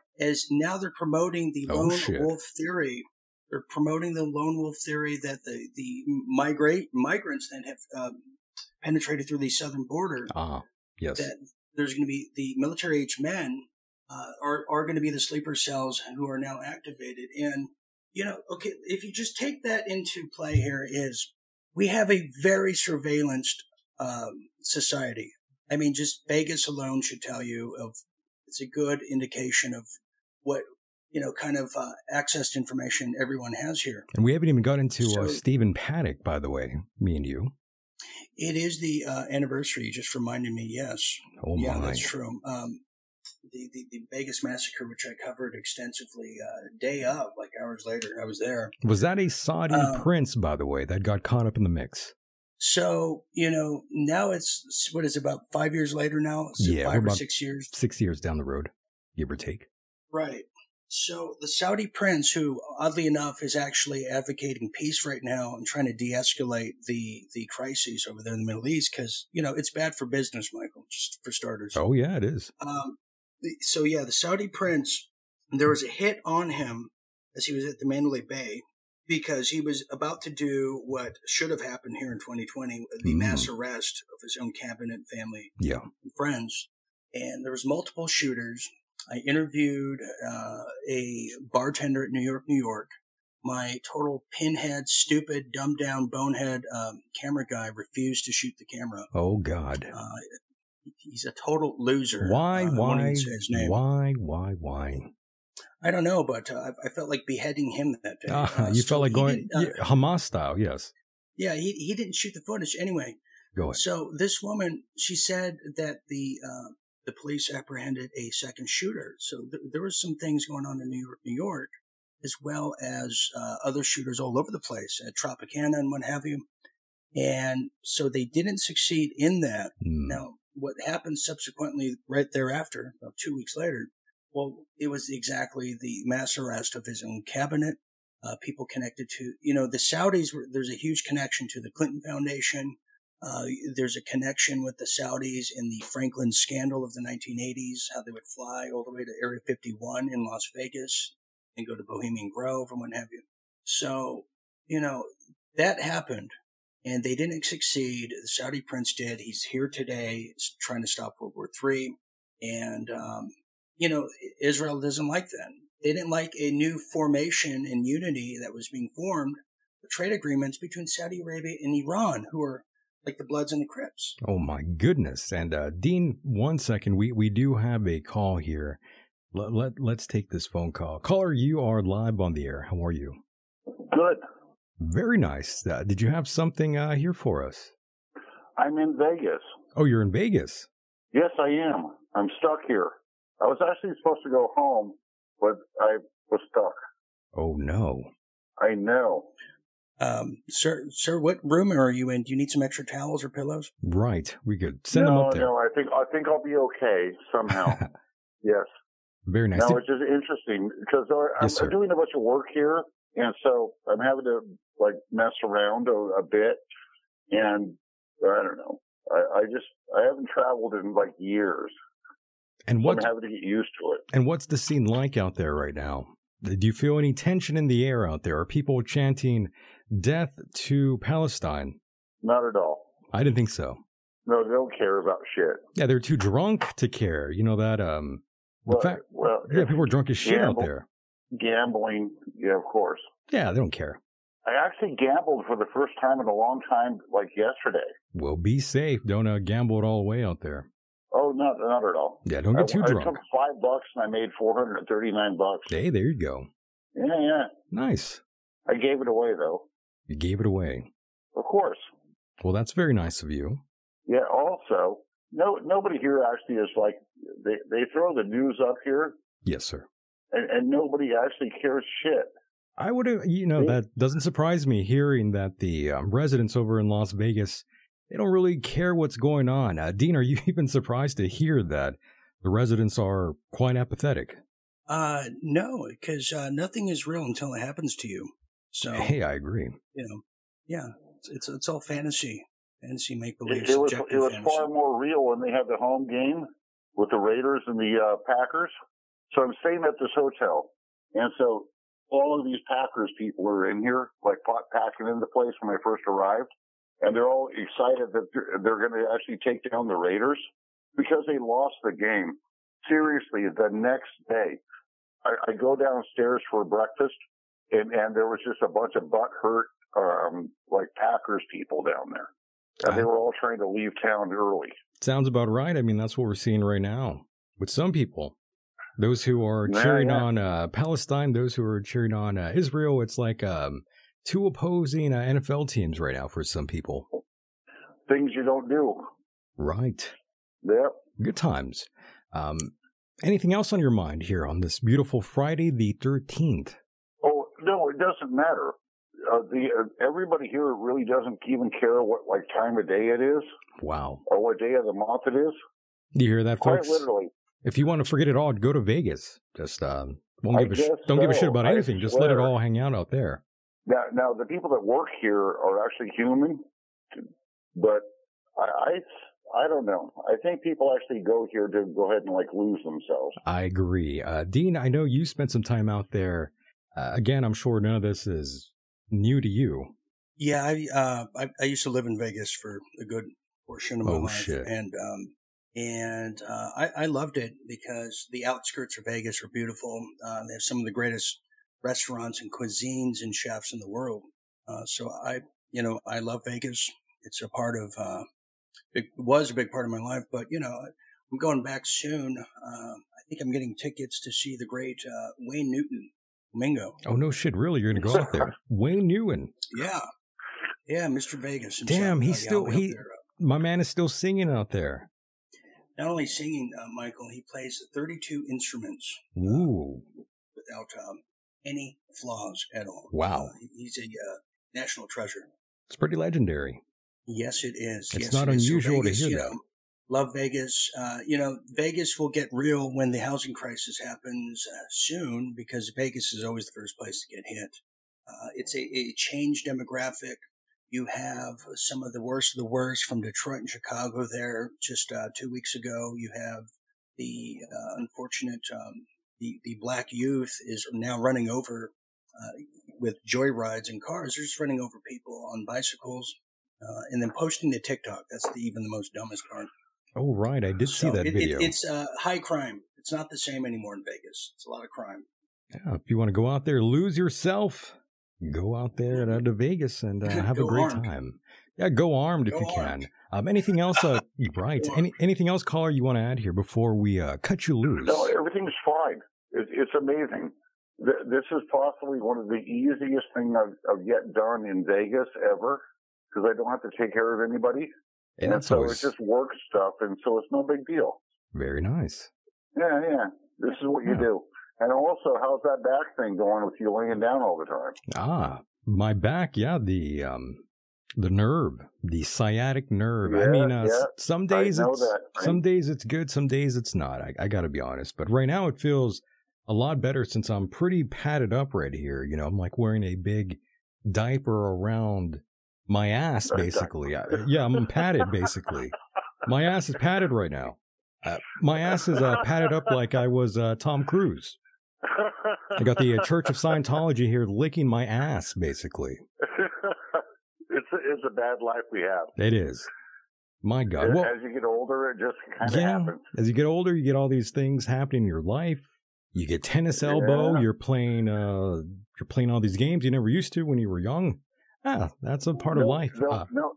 now they're promoting the lone wolf theory. They're promoting the lone wolf theory that the migrants then have penetrated through the southern border. Yes. That there's going to be the military-age men are going to be the sleeper cells who are now activated. And, if you just take that into play here is we have a very surveillanced society. I mean, just Vegas alone should tell you it's a good indication of what, kind of access to information everyone has here. And we haven't even got into Stephen Paddock, by the way, me and you. It is the anniversary. You just reminded me. Yes. Oh my. Yeah, that's true. The Vegas massacre, which I covered extensively, day of, like hours later, I was there. Was that a Saudi prince, by the way, that got caught up in the mix? So, now it's, what is it, about 5 years later now? Yeah, 5 or 6 years. 6 years down the road, give or take. Right. So the Saudi prince, who oddly enough is actually advocating peace right now and trying to de-escalate the crises over there in the Middle East, because, it's bad for business, Michael, just for starters. Oh, yeah, it is. So, the Saudi prince, there was a hit on him as he was at the Mandalay Bay because he was about to do what should have happened here in 2020, the mass arrest of his own cabinet, family, and friends. And there was multiple shooters. I interviewed a bartender at New York. My total pinhead, stupid, dumbed down, bonehead camera guy refused to shoot the camera. Oh, God. He's a total loser. Why? I won't even say his name. Why? I don't know, but I felt like beheading him that day. You felt like going Hamas style, yes. Yeah, he didn't shoot the footage anyway. Go ahead. So this woman, she said that the police apprehended a second shooter. So there was some things going on in New York, as well as other shooters all over the place at Tropicana and what have you. And so they didn't succeed in that. Now, what happened subsequently right thereafter, about 2 weeks later, well, it was exactly the mass arrest of his own cabinet, people connected to, the Saudis, there's a huge connection to the Clinton Foundation. There's a connection with the Saudis in the Franklin scandal of the 1980s, how they would fly all the way to Area 51 in Las Vegas and go to Bohemian Grove and what have you. So, that happened. And they didn't succeed. The Saudi prince did. He's here today trying to stop World War III. And, Israel doesn't like that. They didn't like a new formation and unity that was being formed, the trade agreements between Saudi Arabia and Iran, who are like the Bloods and the Crips. Oh, my goodness. And Dean, 1 second. We do have a call here. Let's take this phone call. Caller, you are live on the air. How are you? Good. Very nice. Did you have something here for us? I'm in Vegas. Oh, you're in Vegas? Yes, I am. I'm stuck here. I was actually supposed to go home, but I was stuck. Oh, no. I know. Sir, what room are you in? Do you need some extra towels or pillows? Right. We could send them up there. No, I think I'll be okay somehow. Yes. Very nice. No, it's just interesting because I'm doing a bunch of work here, and so I'm having to like mess around a bit, and I don't know. I haven't traveled in like years, and I'm having to get used to it. And what's the scene like out there right now? Do you feel any tension in the air out there? Are people chanting "Death to Palestine"? Not at all. I didn't think so. No, they don't care about shit. Yeah, they're too drunk to care. You know that. Yeah, people are drunk as shit out there. Gambling, yeah, of course. Yeah, they don't care. I actually gambled for the first time in a long time, like yesterday. Well, be safe. Don't gamble it all away out there. Oh, not at all. Yeah, don't get too drunk. I took $5 and I made $439. Hey, there you go. Yeah. Nice. I gave it away, though. You gave it away. Of course. Well, that's very nice of you. Yeah, also, nobody here actually is like, they throw the news up here. Yes, sir. And nobody actually cares shit. I would have, that doesn't surprise me hearing that the residents over in Las Vegas, they don't really care what's going on. Dean, are you even surprised to hear that the residents are quite apathetic? No, because nothing is real until it happens to you. So, hey, I agree. Yeah, it's all fantasy make believe. It was far more real when they had the home game with the Raiders and the Packers. So I'm staying at this hotel, and so all of these Packers people are in here, like packing into the place when I first arrived, and they're all excited that they're going to actually take down the Raiders because they lost the game. Seriously, the next day, I go downstairs for breakfast, and there was just a bunch of butthurt, like Packers people down there. And they were all trying to leave town early. Sounds about right. I mean, that's what we're seeing right now with some people. Those who are cheering on Palestine, those who are cheering on Israel. It's like two opposing NFL teams right now for some people. Things you don't do. Right. Yep. Good times. Anything else on your mind here on this beautiful Friday the 13th? Oh, no, it doesn't matter. Everybody here really doesn't even care what time of day it is. Wow. Or what day of the month it is. You hear that, folks? Quite literally. If you want to forget it all, go to Vegas. Just don't give a shit about anything. Just let it all hang out there. Now the people that work here are actually human, but I don't know. I think people actually go here to go ahead and lose themselves. I agree. Dean, I know you spent some time out there. Again, I'm sure none of this is new to you. Yeah, I used to live in Vegas for a good portion of my life. Shit. And I loved it because the outskirts of Vegas are beautiful. They have some of the greatest restaurants and cuisines and chefs in the world. So I love Vegas. It's a part of, it was a big part of my life, but I'm going back soon. I think I'm getting tickets to see the great Wayne Newton. Mingo. Oh, no shit. Really? You're going to go out there? Wayne Newton. Yeah, Mr. Vegas himself. Damn, my man is still singing out there. Not only singing, Michael, he plays 32 instruments. Ooh. Without any flaws at all. Wow. He's a national treasure. It's pretty legendary. Yes, it is. It's not unusual to hear that. Love Vegas. Vegas will get real when the housing crisis happens soon because Vegas is always the first place to get hit. It's a changed demographic. You have some of the worst from Detroit and Chicago there just 2 weeks ago. You have the unfortunate, the black youth is now running over with joyrides in cars. They're just running over people on bicycles and then posting to TikTok. That's even the most dumbest part. Oh, right. I did see that video. It's high crime. It's not the same anymore in Vegas. It's a lot of crime. Yeah, if you want to go out there, lose yourself, go out there to Vegas and have a great time. Yeah, go armed if you can. Anything else? Right. Anything else, caller, you want to add here before we cut you loose? No, everything's fine. It's amazing. This is possibly one of the easiest things I've yet done in Vegas ever because I don't have to take care of anybody. And so it's just work stuff, and so it's no big deal. Very nice. Yeah. This is what you do. And also, how's that back thing going with you laying down all the time? My back, yeah. The nerve, the sciatic nerve. Yeah, I mean, yeah. some days I know it's that, right? some days it's good, some days it's not. I got to be honest, but right now it feels a lot better since I'm pretty padded up right here. You know, I'm like wearing a big diaper around my ass, basically. Yeah, I'm padded, basically. My ass is padded right now. My ass is padded up like I was Tom Cruise. I got the Church of Scientology here licking my ass, basically. It's a bad life we have. It is. My God. Well, as you get older, it just kind of happens. As you get older, you get all these things happening in your life. You get tennis elbow. Yeah. You're playing all these games you never used to when you were young. That's a part of life. No.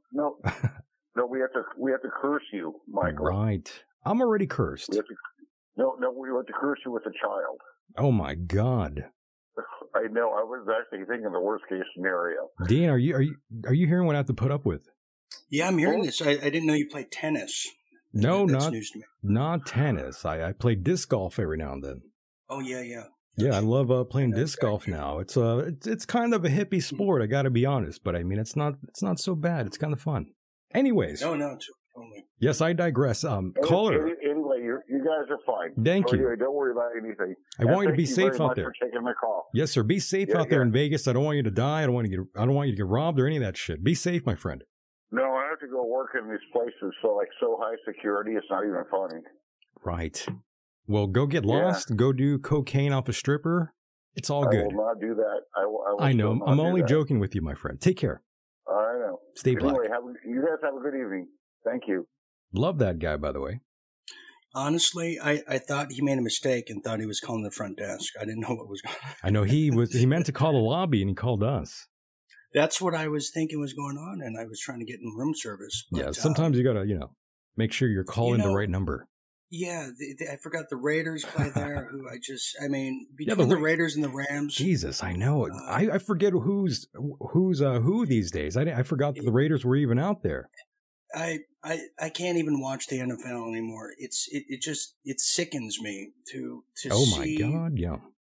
We have to curse you, Michael. Right. I'm already cursed. We have to curse you with a child. Oh my God. I know. I was actually thinking the worst case scenario. Dean, are you hearing what I have to put up with? Yeah, I'm hearing this. I didn't know you played tennis. No, That's news to me. not tennis. I play disc golf every now and then. Oh yeah. Yeah, I love playing disc golf now. It's kind of a hippie sport. I got to be honest, but I mean, it's not so bad. It's kind of fun. Anyways. No, totally. Yes, I digress. Caller. Anyway, you guys are fine. Thank you. Anyway, don't worry about anything. I want you to be safe out there. Thank you very much for taking my call. Yes, sir. Be safe out there in Vegas. I don't want you to die. I don't want you to get robbed or any of that shit. Be safe, my friend. No, I have to go work in these places so high security. It's not even funny. Right. Well, go get lost. Go do cocaine off a stripper. It's all good. I will not do that. I know. I'm only joking with you, my friend. Take care. I know. Stay black. Anyway, you guys have a good evening. Thank you. Love that guy, by the way. Honestly, I thought he made a mistake and thought he was calling the front desk. I didn't know what was going on. I know he meant to call the lobby and he called us. That's what I was thinking was going on, and I was trying to get in room service. But, yeah, sometimes you got to, make sure you're calling the right number. Yeah, I forgot the Raiders play there, between the Raiders and the Rams. Jesus, I know. I forget who's who these days. I forgot that the Raiders were even out there. I can't even watch the NFL anymore. It sickens me to oh see. Oh my God, yeah.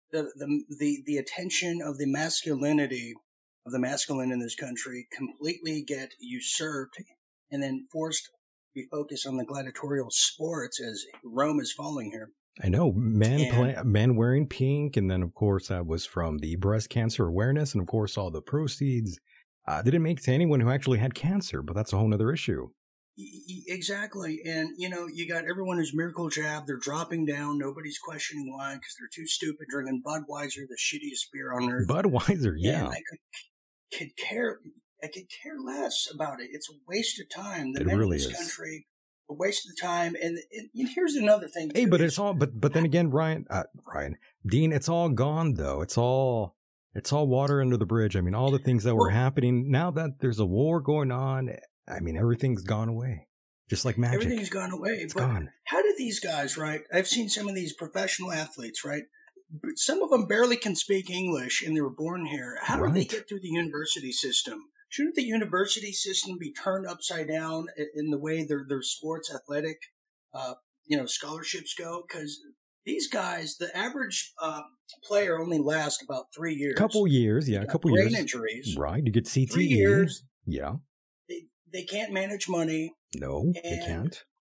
The attention of the masculinity of the masculine in this country completely get usurped and then forced to be focused on the gladiatorial sports as Rome is falling here. I know, men wearing pink, and then of course that was from the breast cancer awareness, and of course all the proceeds didn't make it to anyone who actually had cancer, but that's a whole other issue. Exactly, and you got everyone who's miracle jab. They're dropping down. Nobody's questioning why because they're too stupid. Drinking Budweiser, the shittiest beer on earth. Budweiser, yeah. And I could care less about it. It's a waste of time. It really is. Country, a waste of time. And here's another thing. Hey, but it's all. But then again, Dean, it's all gone though. It's all water under the bridge. I mean, all the things that were happening now that there's a war going on. I mean, everything's gone away, just like magic. Everything's gone away. It's gone. How did these guys? Right? I've seen some of these professional athletes. Right? Some of them barely can speak English, and they were born here. How did they get through the university system? Shouldn't the university system be turned upside down in the way their sports athletic, scholarships go? Because these guys, the average player only lasts about 3 years. Couple years. Brain injuries. Right. You get CTE. 3 years. Yeah. They can't manage money. No, they can't.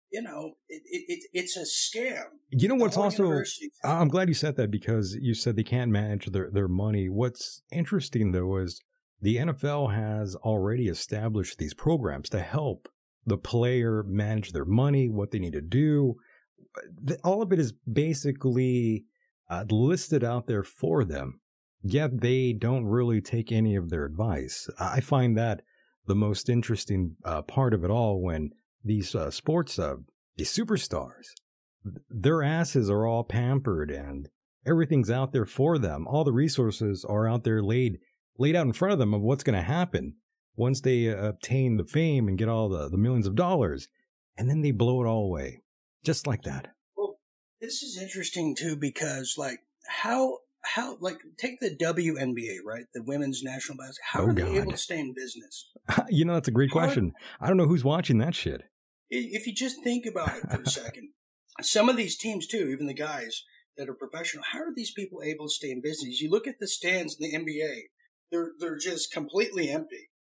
It's a scam. You know what's also, I'm glad you said that because you said they can't manage their money. What's interesting though is the NFL has already established these programs to help the player manage their money, what they need to do. All of it is basically listed out there for them, yet they don't really take any of their advice. I find that the most interesting part of it all when these sports, these superstars, their asses are all pampered and everything's out there for them. All the resources are out there laid out in front of them of what's going to happen once they obtain the fame and get all the millions of dollars, and then they blow it all away, just like that. Well, this is interesting too because how take the WNBA, right? The women's national basketball. How are they able to stay in business? That's a great question. I don't know who's watching that shit. If you just think about it for a second, some of these teams too, even the guys that are professional, how are these people able to stay in business? You look at the stands in the NBA, they're just completely empty.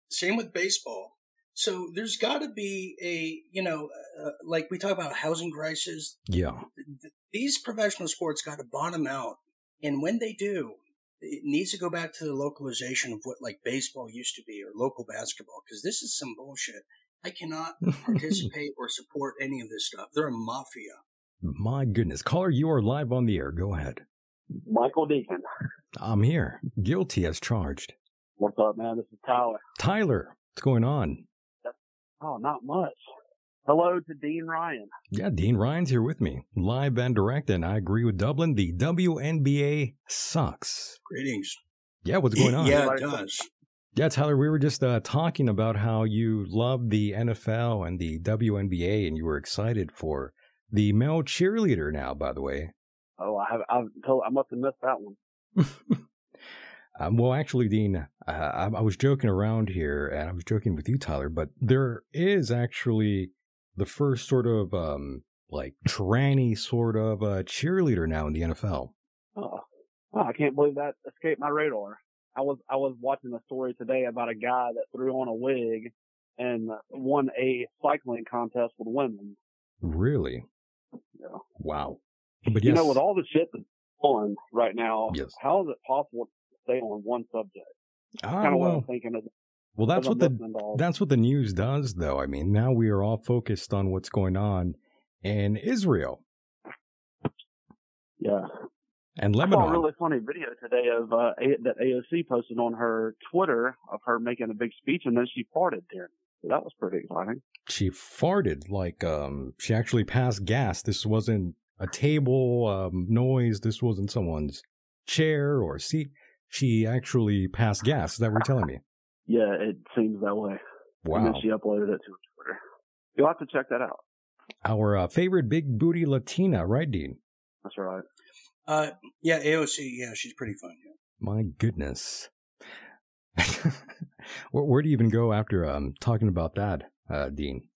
Same with baseball. So there's got to be like we talk about housing crisis. Yeah. These professional sports got to bottom out. And when they do, it needs to go back to the localization of what like baseball used to be or local basketball, because this is some bullshit. I cannot participate or support any of this stuff. They're a mafia. My goodness. Caller, you are live on the air. Go ahead. Michael Deacon. I'm here. Guilty as charged. What's up, man? This is Tyler. Tyler, what's going on? Oh, not much. Hello to Dean Ryan. Yeah, Dean Ryan's here with me, live and direct, and I agree with Dublin. The WNBA sucks. Greetings. Yeah, what's going on? Yeah, it does. Yeah, Tyler, we were just talking about how you love the NFL and the WNBA, and you were excited for the male cheerleader now, by the way. Oh, I must have missed that one. Well, actually, Dean, I was joking around here, and I was joking with you, Tyler, but there is actually the first sort of like tranny sort of cheerleader now in the NFL. Oh, I can't believe that escaped my radar. I was watching a story today about a guy that threw on a wig and won a cycling contest with women. Really? Yeah. Wow. But you yes, know, with all the shit that's on right now, yes. How is it possible to stay on one subject? Kind of what I'm thinking of. Well, that's what the news does, though. I mean, now we are all focused on what's going on in Israel. Yeah. And Lebanon. I saw a really funny video today of that AOC posted on her Twitter of her making a big speech, and then she farted there. So that was pretty exciting. She farted like she actually passed gas. This wasn't a table noise. This wasn't someone's chair or seat. She actually passed gas. Is that what you're telling me? Yeah, it seems that way. Wow. And then she uploaded it to her Twitter. You'll have to check that out. Our favorite big booty Latina, right, Dean? That's right. Yeah, AOC. Yeah, she's pretty fun. Yeah. My goodness. Where do you even go after talking about that, Dean?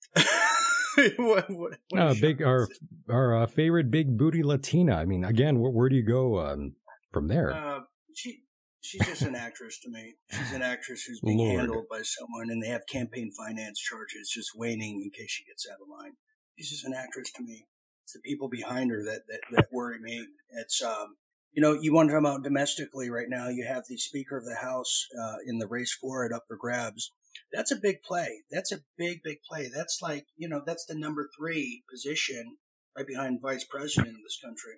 Our favorite big booty Latina. I mean, again, where do you go from there? She's just an actress to me. She's an actress who's being handled by someone, and they have campaign finance charges just waning in case she gets out of line. She's just an actress to me. It's the people behind her that worry me. It's you want to talk about domestically right now. You have the Speaker of the House in the race for it up for grabs. That's a big play. That's a big play. That's like that's the number 3 position right behind Vice President of this country.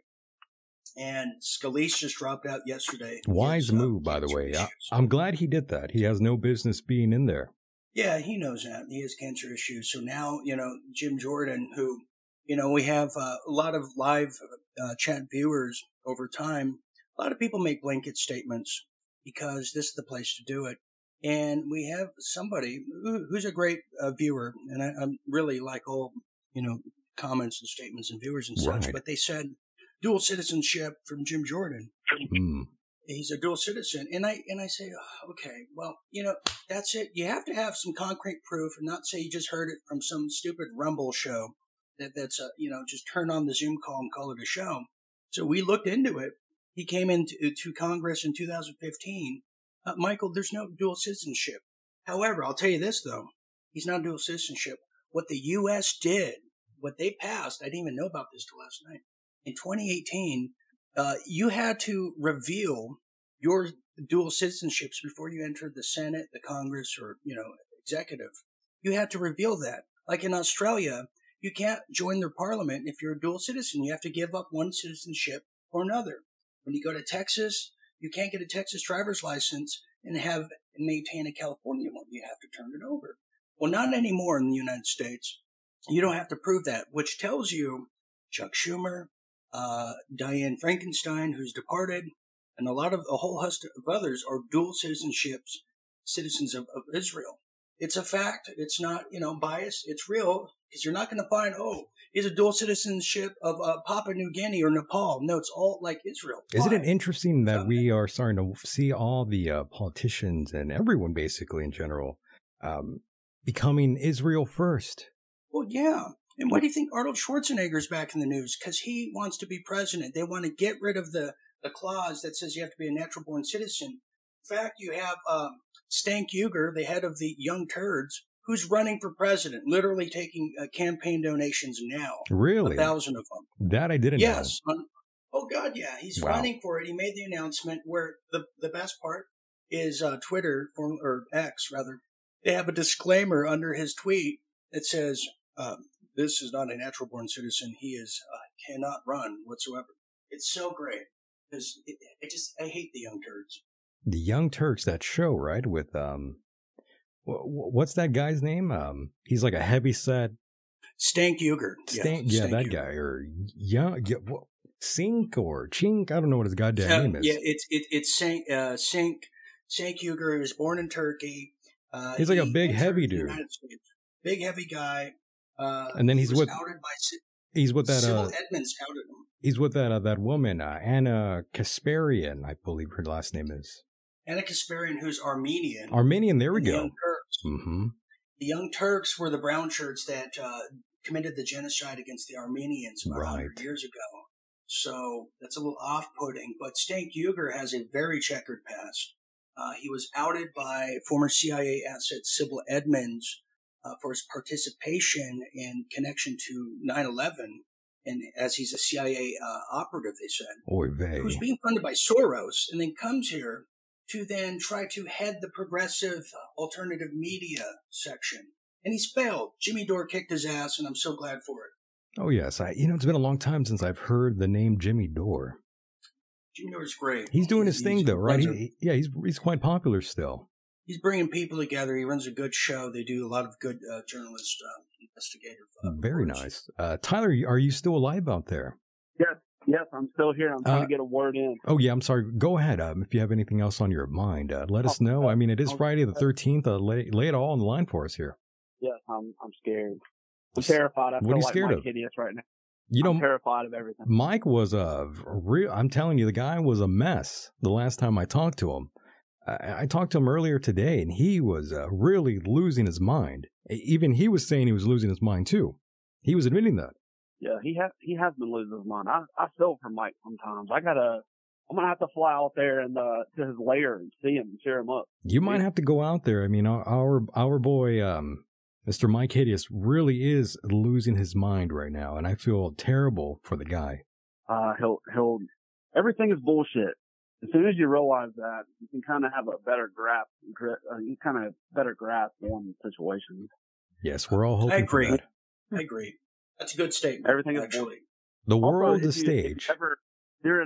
And Scalise just dropped out yesterday. Wise move, by the way. I'm glad he did that. He has no business being in there. Yeah, he knows that. He has cancer issues. So now, Jim Jordan, who, we have a lot of live chat viewers over time. A lot of people make blanket statements because this is the place to do it. And we have somebody who's a great viewer. And I really like all, comments and statements and viewers and such. Right. But they said, dual citizenship from Jim Jordan. Mm. He's a dual citizen. And I say, oh, okay, well, that's it. You have to have some concrete proof and not say you just heard it from some stupid Rumble show that's just turn on the Zoom call and call it a show. So we looked into it. He came into Congress in 2015. Michael, there's no dual citizenship. However, I'll tell you this, though. He's not dual citizenship. What the U.S. did, what they passed, I didn't even know about this till last night. In 2018, you had to reveal your dual citizenships before you entered the Senate, the Congress, or, executive. You had to reveal that. Like in Australia, you can't join their parliament if you're a dual citizen. You have to give up one citizenship or another. When you go to Texas, you can't get a Texas driver's license and maintain a California one. You have to turn it over. Well, not anymore in the United States. You don't have to prove that, which tells you Chuck Schumer, Dianne Frankenstein, who's departed, and a whole host of others are dual citizens of Israel. It's a fact. It's not, biased. It's real because you're not going to find, he's a dual citizenship of Papua New Guinea or Nepal. No, it's all like Israel. Isn't it interesting that we are starting to see all the politicians and everyone basically in general becoming Israel first? Well, yeah. And why do you think Arnold Schwarzenegger's back in the news? Because he wants to be president. They want to get rid of the clause that says you have to be a natural-born citizen. In fact, you have Stank Uger, the head of the Young Turds, who's running for president, literally taking campaign donations now. Really? 1,000 of them. That I didn't Yes. know. Oh, God, yeah. He's Wow. running for it. He made the announcement where the best part is Twitter, or X, rather. They have a disclaimer under his tweet that says, this is not a natural-born citizen. He cannot run whatsoever. It's so great. Because I hate the Young Turds. The Young Turks, that show, right? With, what's that guy's name? He's like a heavyset. Stank Uger. Stank Uger. guy. Or Sink or Chink. I don't know what his goddamn name is. Yeah, it's Stank Uger. He was born in Turkey. He's like a big, heavy dude. Big, heavy guy. And then he's with that. Sybil Edmonds outed him. He's with that woman, Anna Kasparian, I believe her last name is. Anna Kasparian, who's Armenian. There we go. The Young Turks. Mm-hmm. The Young Turks were the brown shirts that committed the genocide against the Armenians about 100 years ago. So that's a little off-putting. But Stank Uger has a very checkered past. He was outed by former CIA asset Sybil Edmonds for his participation in connection to 9/11. And as he's a CIA operative, they said, Oy vey. who's being funded by Soros, and then comes here to then try to head the progressive alternative media section. And he's failed. Jimmy Dore kicked his ass, and I'm so glad for it. Oh, yes. It's been a long time since I've heard the name Jimmy Dore. Jimmy Dore's great. He's doing his thing, though, right? He's quite popular still. He's bringing people together. He runs a good show. They do a lot of good journalist investigative. Very nice. Tyler, are you still alive out there? Yes, I'm still here. I'm trying to get a word in. Oh, yeah, I'm sorry. Go ahead. If you have anything else on your mind, let us know. I mean, it is Friday the 13th. Lay it all on the line for us here. Yes, I'm scared. I'm terrified. I feel like Mike Hideous right now. I'm terrified of everything. Mike was I'm telling you, the guy was a mess the last time I talked to him. I talked to him earlier today, and he was really losing his mind. Even he was saying he was losing his mind, too. He was admitting that. Yeah, he has been losing his mind. I feel for Mike sometimes. I'm going to have to fly out there and to his lair and see him and cheer him up. You might have to go out there. I mean, our boy, Mr. Mike Hideous, really is losing his mind right now, and I feel terrible for the guy. He'll everything is bullshit. As soon as you realize that, you can kind of have a better grasp. You kind of better grasp on situations. Yes, we're all hoping for that. I agree. That's a good statement. Everything is actually. The world is stage. During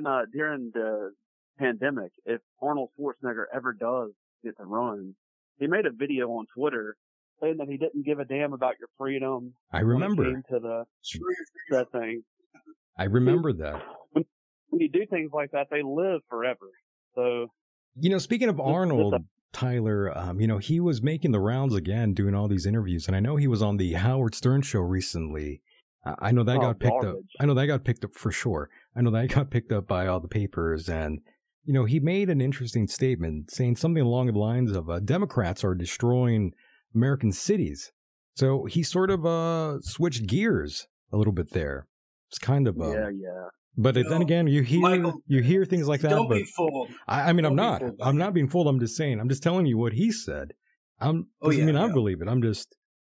the pandemic, if Arnold Schwarzenegger ever does get to run, he made a video on Twitter saying that he didn't give a damn about your freedom. I remember. When it came to that thing. I remember that. When you do things like that, they live forever. So, speaking of Arnold, Tyler, he was making the rounds again, doing all these interviews, and I know he was on the Howard Stern show recently. I know that got picked up. I know that got picked up for sure. I know that got picked up by all the papers, and he made an interesting statement saying something along the lines of Democrats are destroying American cities. So he sort of switched gears a little bit there. It's kind of yeah. But then again, you hear things like that. Don't but be fooled. I'm not being fooled. I'm just saying. I'm just telling you what he said. I believe it. I'm just,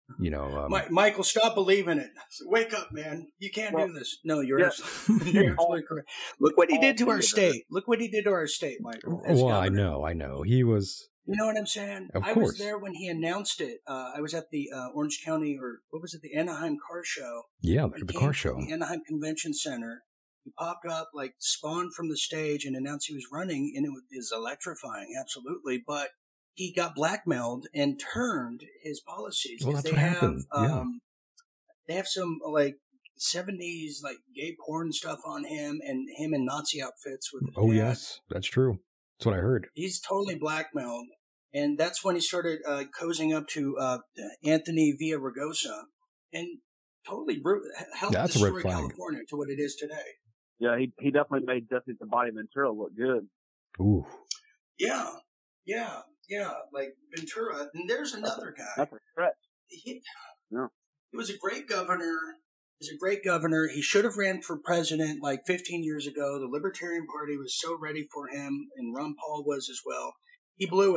Michael, stop believing it. Wake up, man. You can't do this. No, you're absolutely correct. Look what he did to our state. Look what he did to our state, Michael. Well, I know. He was. You know what I'm saying? Of course. I was there when he announced it. I was at the Orange County, or what was it, the Anaheim Car Show. Yeah, the car show. The Anaheim Convention Center. He popped up, spawned from the stage and announced he was running, and it was electrifying, absolutely. But he got blackmailed and turned his policies. Well, that's what happened. They have some, 70s, gay porn stuff on him in Nazi outfits with his dad. Yes, that's true. That's what I heard. He's totally blackmailed. And that's when he started cozying up to Anthony Villaraigosa and totally helped destroy California to what it is today. Yeah, he definitely made Jesse the Body Ventura look good. Ooh. Yeah. Like Ventura. And there's another guy. That's a threat. He was a great governor. He should have ran for president 15 years ago. The Libertarian Party was so ready for him, and Ron Paul was as well. He blew it.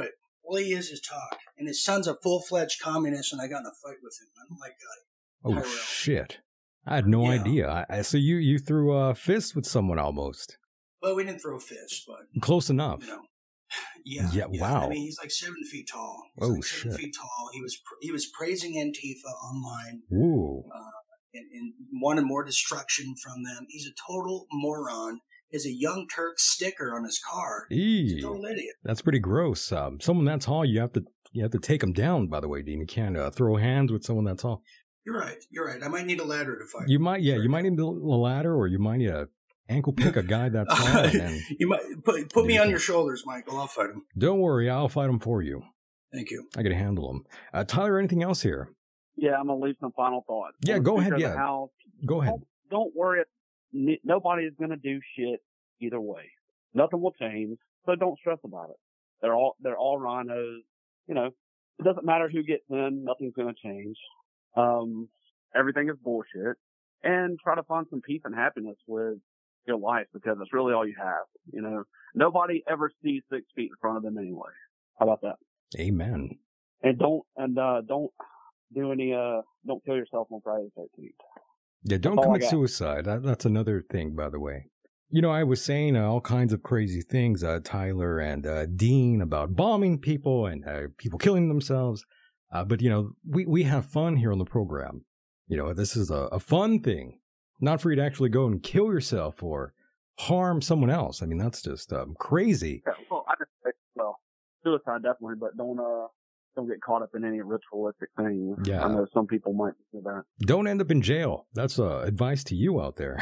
All he is talk. And his son's a full-fledged communist, and I got in a fight with him. I don't like that. Oh, Tyrell. shit. I had no Yeah. idea. So you threw a fist with someone almost. Well, we didn't throw fists, but Close enough. Yeah. Wow. I mean, he's like 7 feet tall. Shit. 7 feet tall. He was praising Antifa online. Ooh. And wanted more destruction from them. He's a total moron. Has a Young Turk sticker on his car. He's a total idiot. That's pretty gross. Someone that tall, you have to take him down. By the way, Dean, you can't throw hands with someone that tall. You're right. I might need a ladder to fight. You might, you might need a ladder, or you might need a ankle pick a guy that's tall. And you might put me on your shoulders, Michael. I'll fight him. Don't worry, I'll fight him for you. Thank you. I got to handle him. Tyler, anything else here? Yeah, I'm gonna leave some final thoughts. Yeah, go ahead. Yeah, go ahead. Don't worry. Nobody is gonna do shit either way. Nothing will change, so don't stress about it. They're all rhinos. You know, it doesn't matter who gets in. Nothing's gonna change. Everything is bullshit. And try to find some peace and happiness with your life, because it's really all you have. You know, nobody ever sees 6 feet in front of them anyway. How about that? Amen. And don't do any, don't kill yourself on Friday the 13th. Yeah, don't commit suicide. That's another thing, by the way. You know, I was saying all kinds of crazy things, Tyler and Dean, about bombing people and people killing themselves. But, you know, we have fun here on the program. You know, this is a fun thing, not for you to actually go and kill yourself or harm someone else. I mean, that's just crazy. Yeah, well, suicide definitely, but don't get caught up in any ritualistic things. Yeah. I know some people might do that. Don't end up in jail. That's advice to you out there.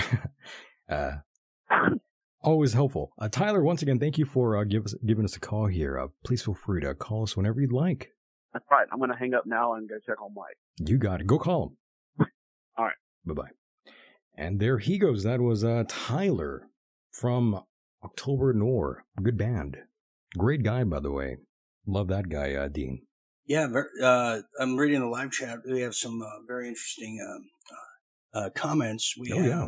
Always helpful. Tyler, once again, thank you for giving us a call here. Please feel free to call us whenever you'd like. That's right. I'm going to hang up now and go check on Mike. You got it. Go call him. All right. Bye-bye. And there he goes. That was Tyler from October Noir. Good band. Great guy, by the way. Love that guy, Dean. Yeah, I'm reading the live chat. We have some very interesting comments. We have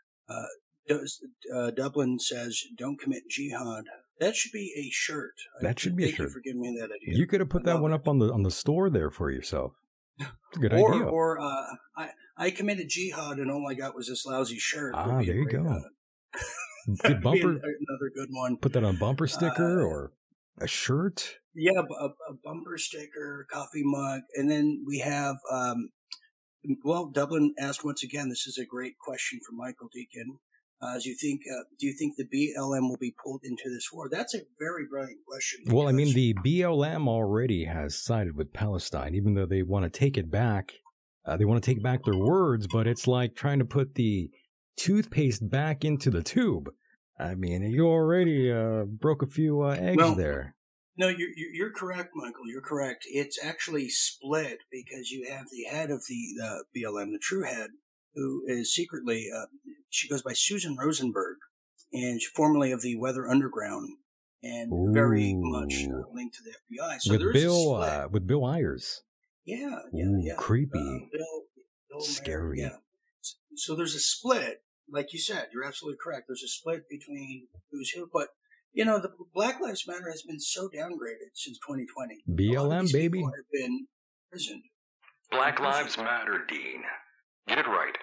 Dublin says, "Don't commit jihad." That should be a shirt. That should be a shirt. Thank you for giving me that idea. You could have put that one up on the store there for yourself. It's a good idea. Or I committed jihad and all I got was this lousy shirt. There you go. Good bumper. Another good one. Put that on a bumper sticker or a shirt. Yeah, a bumper sticker, coffee mug, and then we have. Dublin asked once again. This is a great question for Michael Deacon. Do you think the BLM will be pulled into this war? That's a very brilliant question. Well, I mean, the BLM already has sided with Palestine, even though they want to take it back. They want to take back their words, but it's like trying to put the toothpaste back into the tube. I mean, you already broke a few eggs there. No, you're correct, Michael. You're correct. It's actually split because you have the head of the BLM, the true head, who is secretly, she goes by Susan Rosenberg, and she's formerly of the Weather Underground, and very much linked to the FBI. So with Bill Ayers. Yeah. Creepy. Bill scary. Yeah. So there's a split, like you said. You're absolutely correct. There's a split between who's who, but you know, the Black Lives Matter has been so downgraded since 2020. BLM, baby. People have been imprisoned. Black Lives Matter, Dean. Get it right.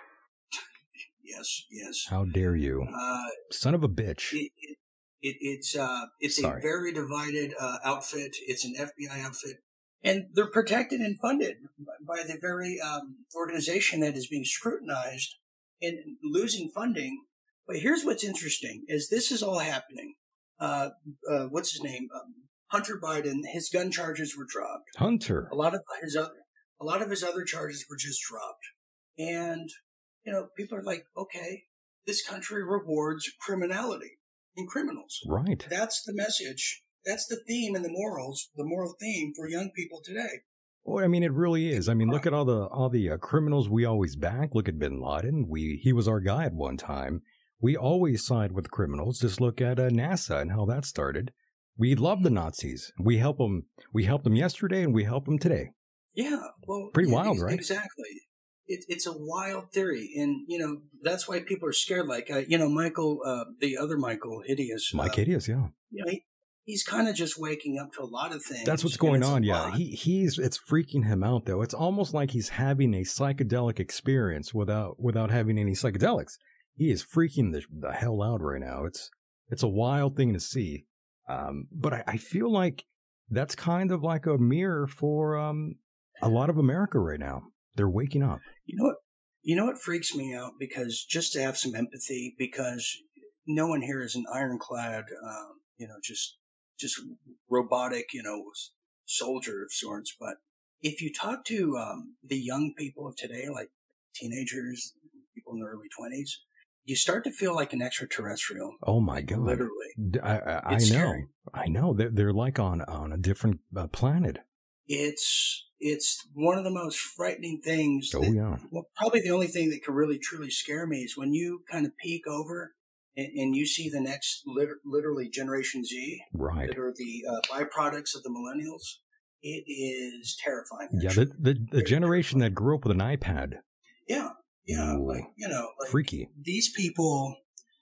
Yes. How dare you, son of a bitch! It's a very divided outfit. It's an FBI outfit, and they're protected and funded by the very organization that is being scrutinized and losing funding. But here's what's interesting: is this is all happening. What's his name? Hunter Biden. His gun charges were dropped. Hunter. A lot of his other charges were just dropped, and you know, people are like, okay, this country rewards criminality and criminals. Right. That's the message. That's the theme and the moral theme for young people today. Well, I mean, it really is. I mean, look at all the criminals we always back. Look at Bin Laden. He was our guy at one time. We always side with criminals. Just look at NASA and how that started. We love the Nazis. We help them. We helped them yesterday, and we help them today. Yeah, well, pretty wild, right? Exactly. It's a wild theory, and you know that's why people are scared. Like Michael, the other Michael, Hideous. Mike Hideous, yeah. You know, he's kind of just waking up to a lot of things. That's what's going on. Yeah, it's freaking him out though. It's almost like he's having a psychedelic experience without having any psychedelics. He is freaking the hell out right now. It's a wild thing to see. But I feel like that's kind of like a mirror for a lot of America right now. They're waking up. You know what freaks me out? Because just to have some empathy, because no one here is an ironclad, just robotic, soldier of sorts. But if you talk to the young people of today, like teenagers, people in their early 20s, you start to feel like an extraterrestrial. Oh my God! Literally, I know. Scary. I know. They're like on a different planet. It's one of the most frightening things. Yeah. Well, probably the only thing that could really truly scare me is when you kind of peek over and you see the next literally Generation Z, right? That are the byproducts of the millennials. It is terrifying. Yeah, the generation that grew up with an iPad. Yeah. Yeah, Ooh, like freaky. These people,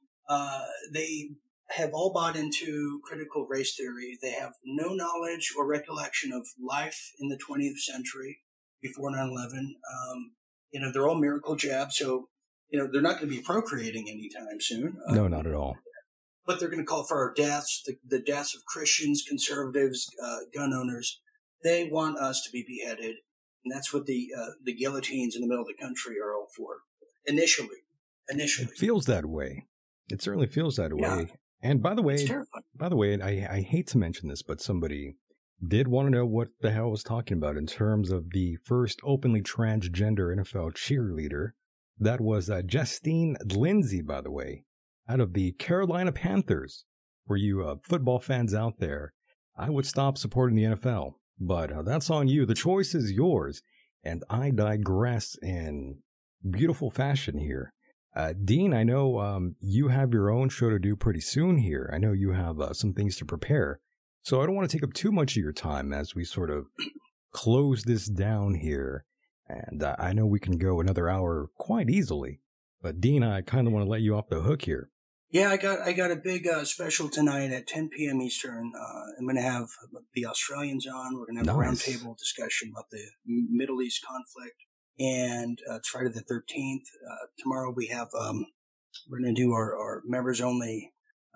they have all bought into critical race theory. They have no knowledge or recollection of life in the 20th century before 9/11. They're all miracle jabs, so they're not going to be procreating anytime soon. No, not at all. But they're going to call for our deaths, the deaths of Christians, conservatives, gun owners. They want us to be beheaded. And that's what the guillotines in the middle of the country are all for. Initially. It feels that way. It certainly feels that way. And by the way, I hate to mention this, but somebody did want to know what the hell I was talking about in terms of the first openly transgender NFL cheerleader. That was Justine Lindsay, by the way, out of the Carolina Panthers. For you football fans out there, I would stop supporting the NFL. But that's on you. The choice is yours. And I digress in beautiful fashion here. Dean, I know you have your own show to do pretty soon here. I know you have some things to prepare. So I don't want to take up too much of your time as we sort of close this down here. And I know we can go another hour quite easily. But Dean, I kind of want to let you off the hook here. Yeah, I got a big special tonight at 10 p.m. Eastern. I'm going to have the Australians on. We're going to have a roundtable discussion about the Middle East conflict. And it's Friday the 13th. Tomorrow we have, we're going to do our members only,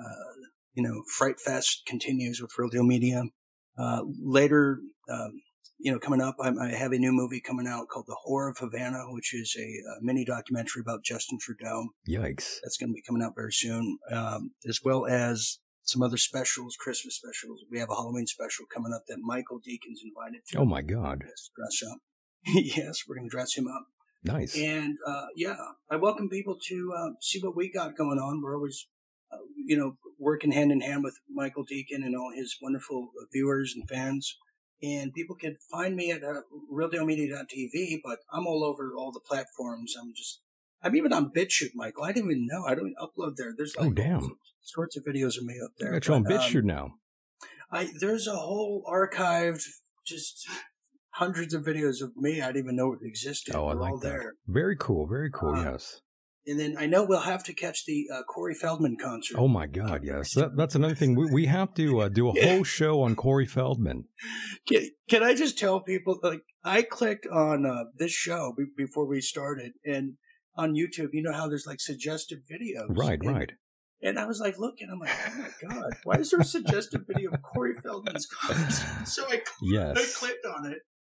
Fright Fest continues with Real Deal Media. Later, coming up, I have a new movie coming out called The Horror of Havana, which is a mini documentary about Justin Trudeau. Yikes. That's going to be coming out very soon, as well as some other specials, Christmas specials. We have a Halloween special coming up that Michael Deacon's invited to. Oh, my God. Yes, dress up. Yes, we're going to dress him up. Nice. And, I welcome people to see what we got going on. We're always, working hand in hand with Michael Deacon and all his wonderful viewers and fans. And people can find me at realdealmedia.tv, but I'm all over all the platforms. I'm even on BitChute, Michael. I didn't even know. I don't even upload there. There's like all sorts of videos of me up there. I got you on BitChute now. There's a whole archived, just hundreds of videos of me. I didn't even know it existed. Oh, I like that. There. Very cool. Very cool. Yes. And then I know we'll have to catch the Corey Feldman concert. Oh, my God, yes. That's another thing. We have to do a whole show on Corey Feldman. Can I just tell people, I clicked on this show before we started, and on YouTube, you know how there's suggestive videos? Right. And I was looking, I'm like, oh, my God, why is there a suggestive video of Corey Feldman's concert? So I clicked on it.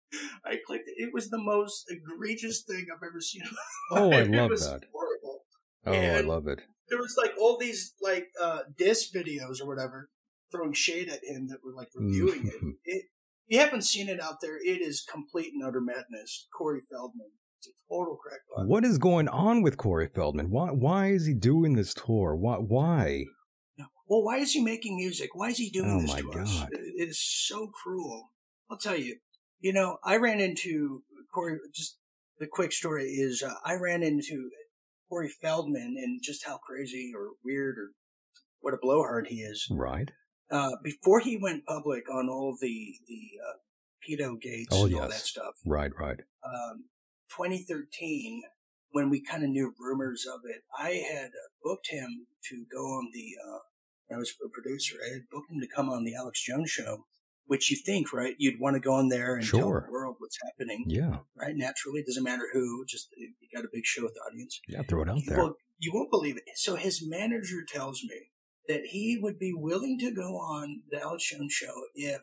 It was the most egregious thing I've ever seen. Oh, I love that. It was horrible. Oh, I love it. There was all these diss videos or whatever throwing shade at him that were reviewing it. If you haven't seen it out there, it is complete and utter madness. Corey Feldman. It's a total crackpot. What is going on with Corey Feldman? Why is he doing this tour? Why? Well, why is he making music? Why is he doing this to us? God. It is so cruel. I'll tell you. I ran into Corey, just the quick story is I ran into Corey Feldman and just how crazy or weird or what a blowhard he is. Right. Before he went public on all the pedo gates and all that stuff. Right. 2013, when we kind of knew rumors of it, I had booked him to go on the I was a producer. I had booked him to come on the Alex Jones show, which you think, right? You'd want to go on there and tell the world what's happening. Yeah. Right? Naturally, it doesn't matter who, just you got a big show with the audience. Yeah, throw it out there. Well, you won't believe it. So his manager tells me that he would be willing to go on the Alex Jones show if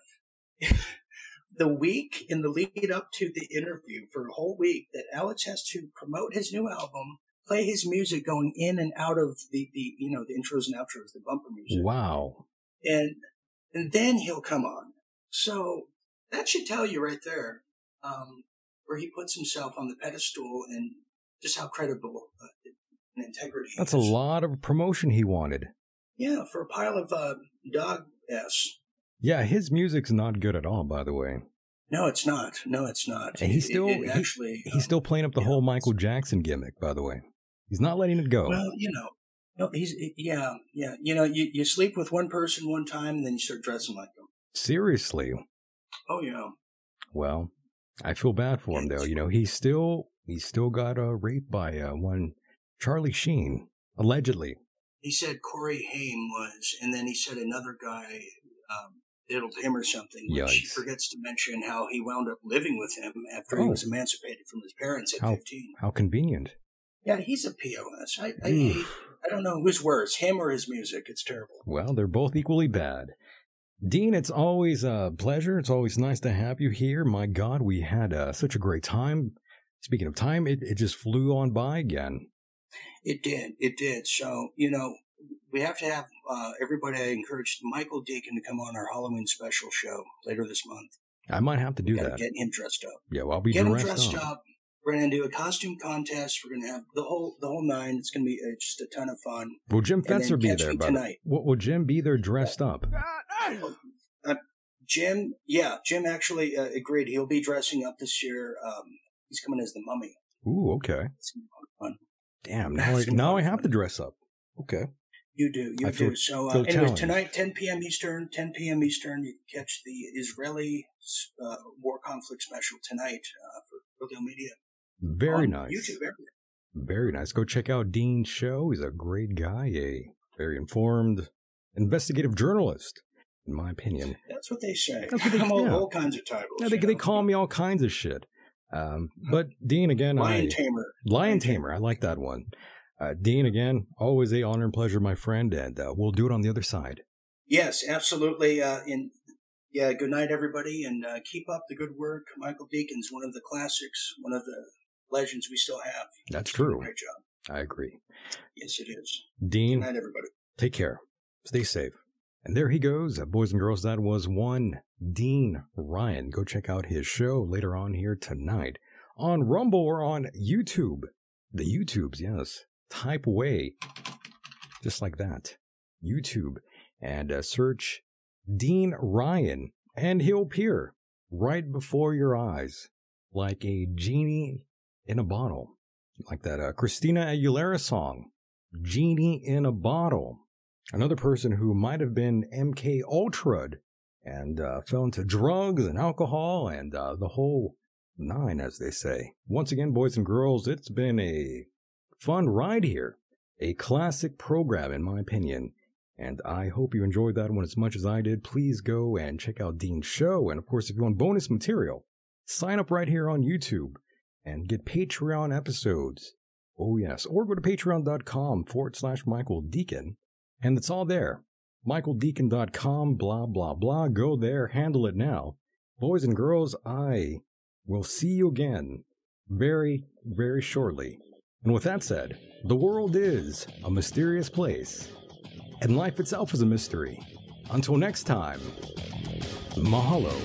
the week in the lead up to the interview, for a whole week, that Alex has to promote his new album, play his music going in and out of the intros and outros, the bumper music. Wow. And then he'll come on. So that should tell you right there where he puts himself on the pedestal and just how credible and integrity he That's is. a lot of promotion he wanted. Yeah, for a pile of dog S. Yeah, his music's not good at all, by the way. No, it's not. And he's still he's still playing up the whole Michael Jackson gimmick, by the way. He's not letting it go. Well, no, yeah. You sleep with one person one time, and then you start dressing like them. Seriously. Oh yeah. Well, I feel bad for him though. He still got raped by one Charlie Sheen, allegedly. He said Corey Haim was, and then he said another guy diddled him or something. Which he forgets to mention how he wound up living with him after he was emancipated from his parents at 15. How convenient. Yeah, he's a POS. I don't know who's worse, him or his music. It's terrible. Well, they're both equally bad. Dean, it's always a pleasure. It's always nice to have you here. My God, we had such a great time. Speaking of time, it just flew on by again. It did. So, we have to have everybody. I encouraged Michael Deacon to come on our Halloween special show later this month. I might have to do that. Get him dressed up. Yeah, well, I'll be get dressed him dressed up. We're going to do a costume contest. We're going to have the whole nine. It's going to be just a ton of fun. Will Jim Fetzer be there tonight? Will Jim be there dressed up? Jim actually agreed. He'll be dressing up this year. He's coming as the Mummy. Ooh, okay. It's going to be fun. Damn, now I have to dress up. Okay. You do. So anyway, tonight, 10 p.m. Eastern, you can catch the Israeli war conflict special tonight for Rodale Media. Very nice. YouTube everywhere. Very nice. Go check out Dean's show. He's a great guy, a very informed, investigative journalist, in my opinion. That's what they say. That's what they call all kinds of titles. Yeah, they call me all kinds of shit. But Dean, again, Lion Tamer. Lion Tamer. I like that one. Dean, again, always a honor and pleasure, my friend, and we'll do it on the other side. Yes, absolutely. Good night, everybody, and keep up the good work. Michael Deacon's one of the classics, one of the legends we still have. That's true. Great job. I agree. Yes, it is. Dean, good night, everybody. Take care. Stay safe. And there he goes, boys and girls. That was one Dean Ryan. Go check out his show later on here tonight on Rumble or on YouTube. The YouTubes, yes. Type away, just like that, YouTube, and search Dean Ryan, and he'll appear right before your eyes, like a genie in a bottle, like that Christina Aguilera song, Genie in a Bottle. Another person who might have been MK Ultra'd and fell into drugs and alcohol and the whole nine, as they say. Once again, boys and girls, it's been a fun ride here. A classic program, in my opinion. And I hope you enjoyed that one as much as I did. Please go and check out Dean's show. And of course, if you want bonus material, sign up right here on YouTube and get Patreon episodes. Oh, yes. Or go to patreon.com/Michael Deacon. And it's all there. MichaelDeacon.com, blah, blah, blah. Go there. Handle it now. Boys and girls, I will see you again very, very shortly. And with that said, the world is a mysterious place, and life itself is a mystery. Until next time, mahalo.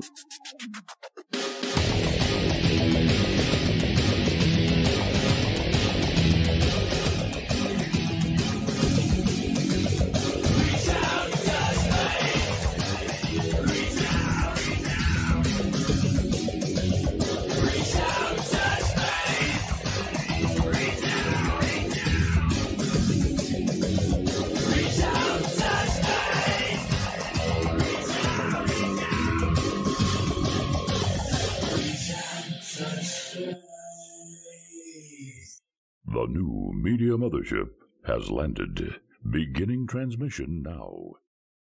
The new Media Mothership has landed. Beginning transmission now.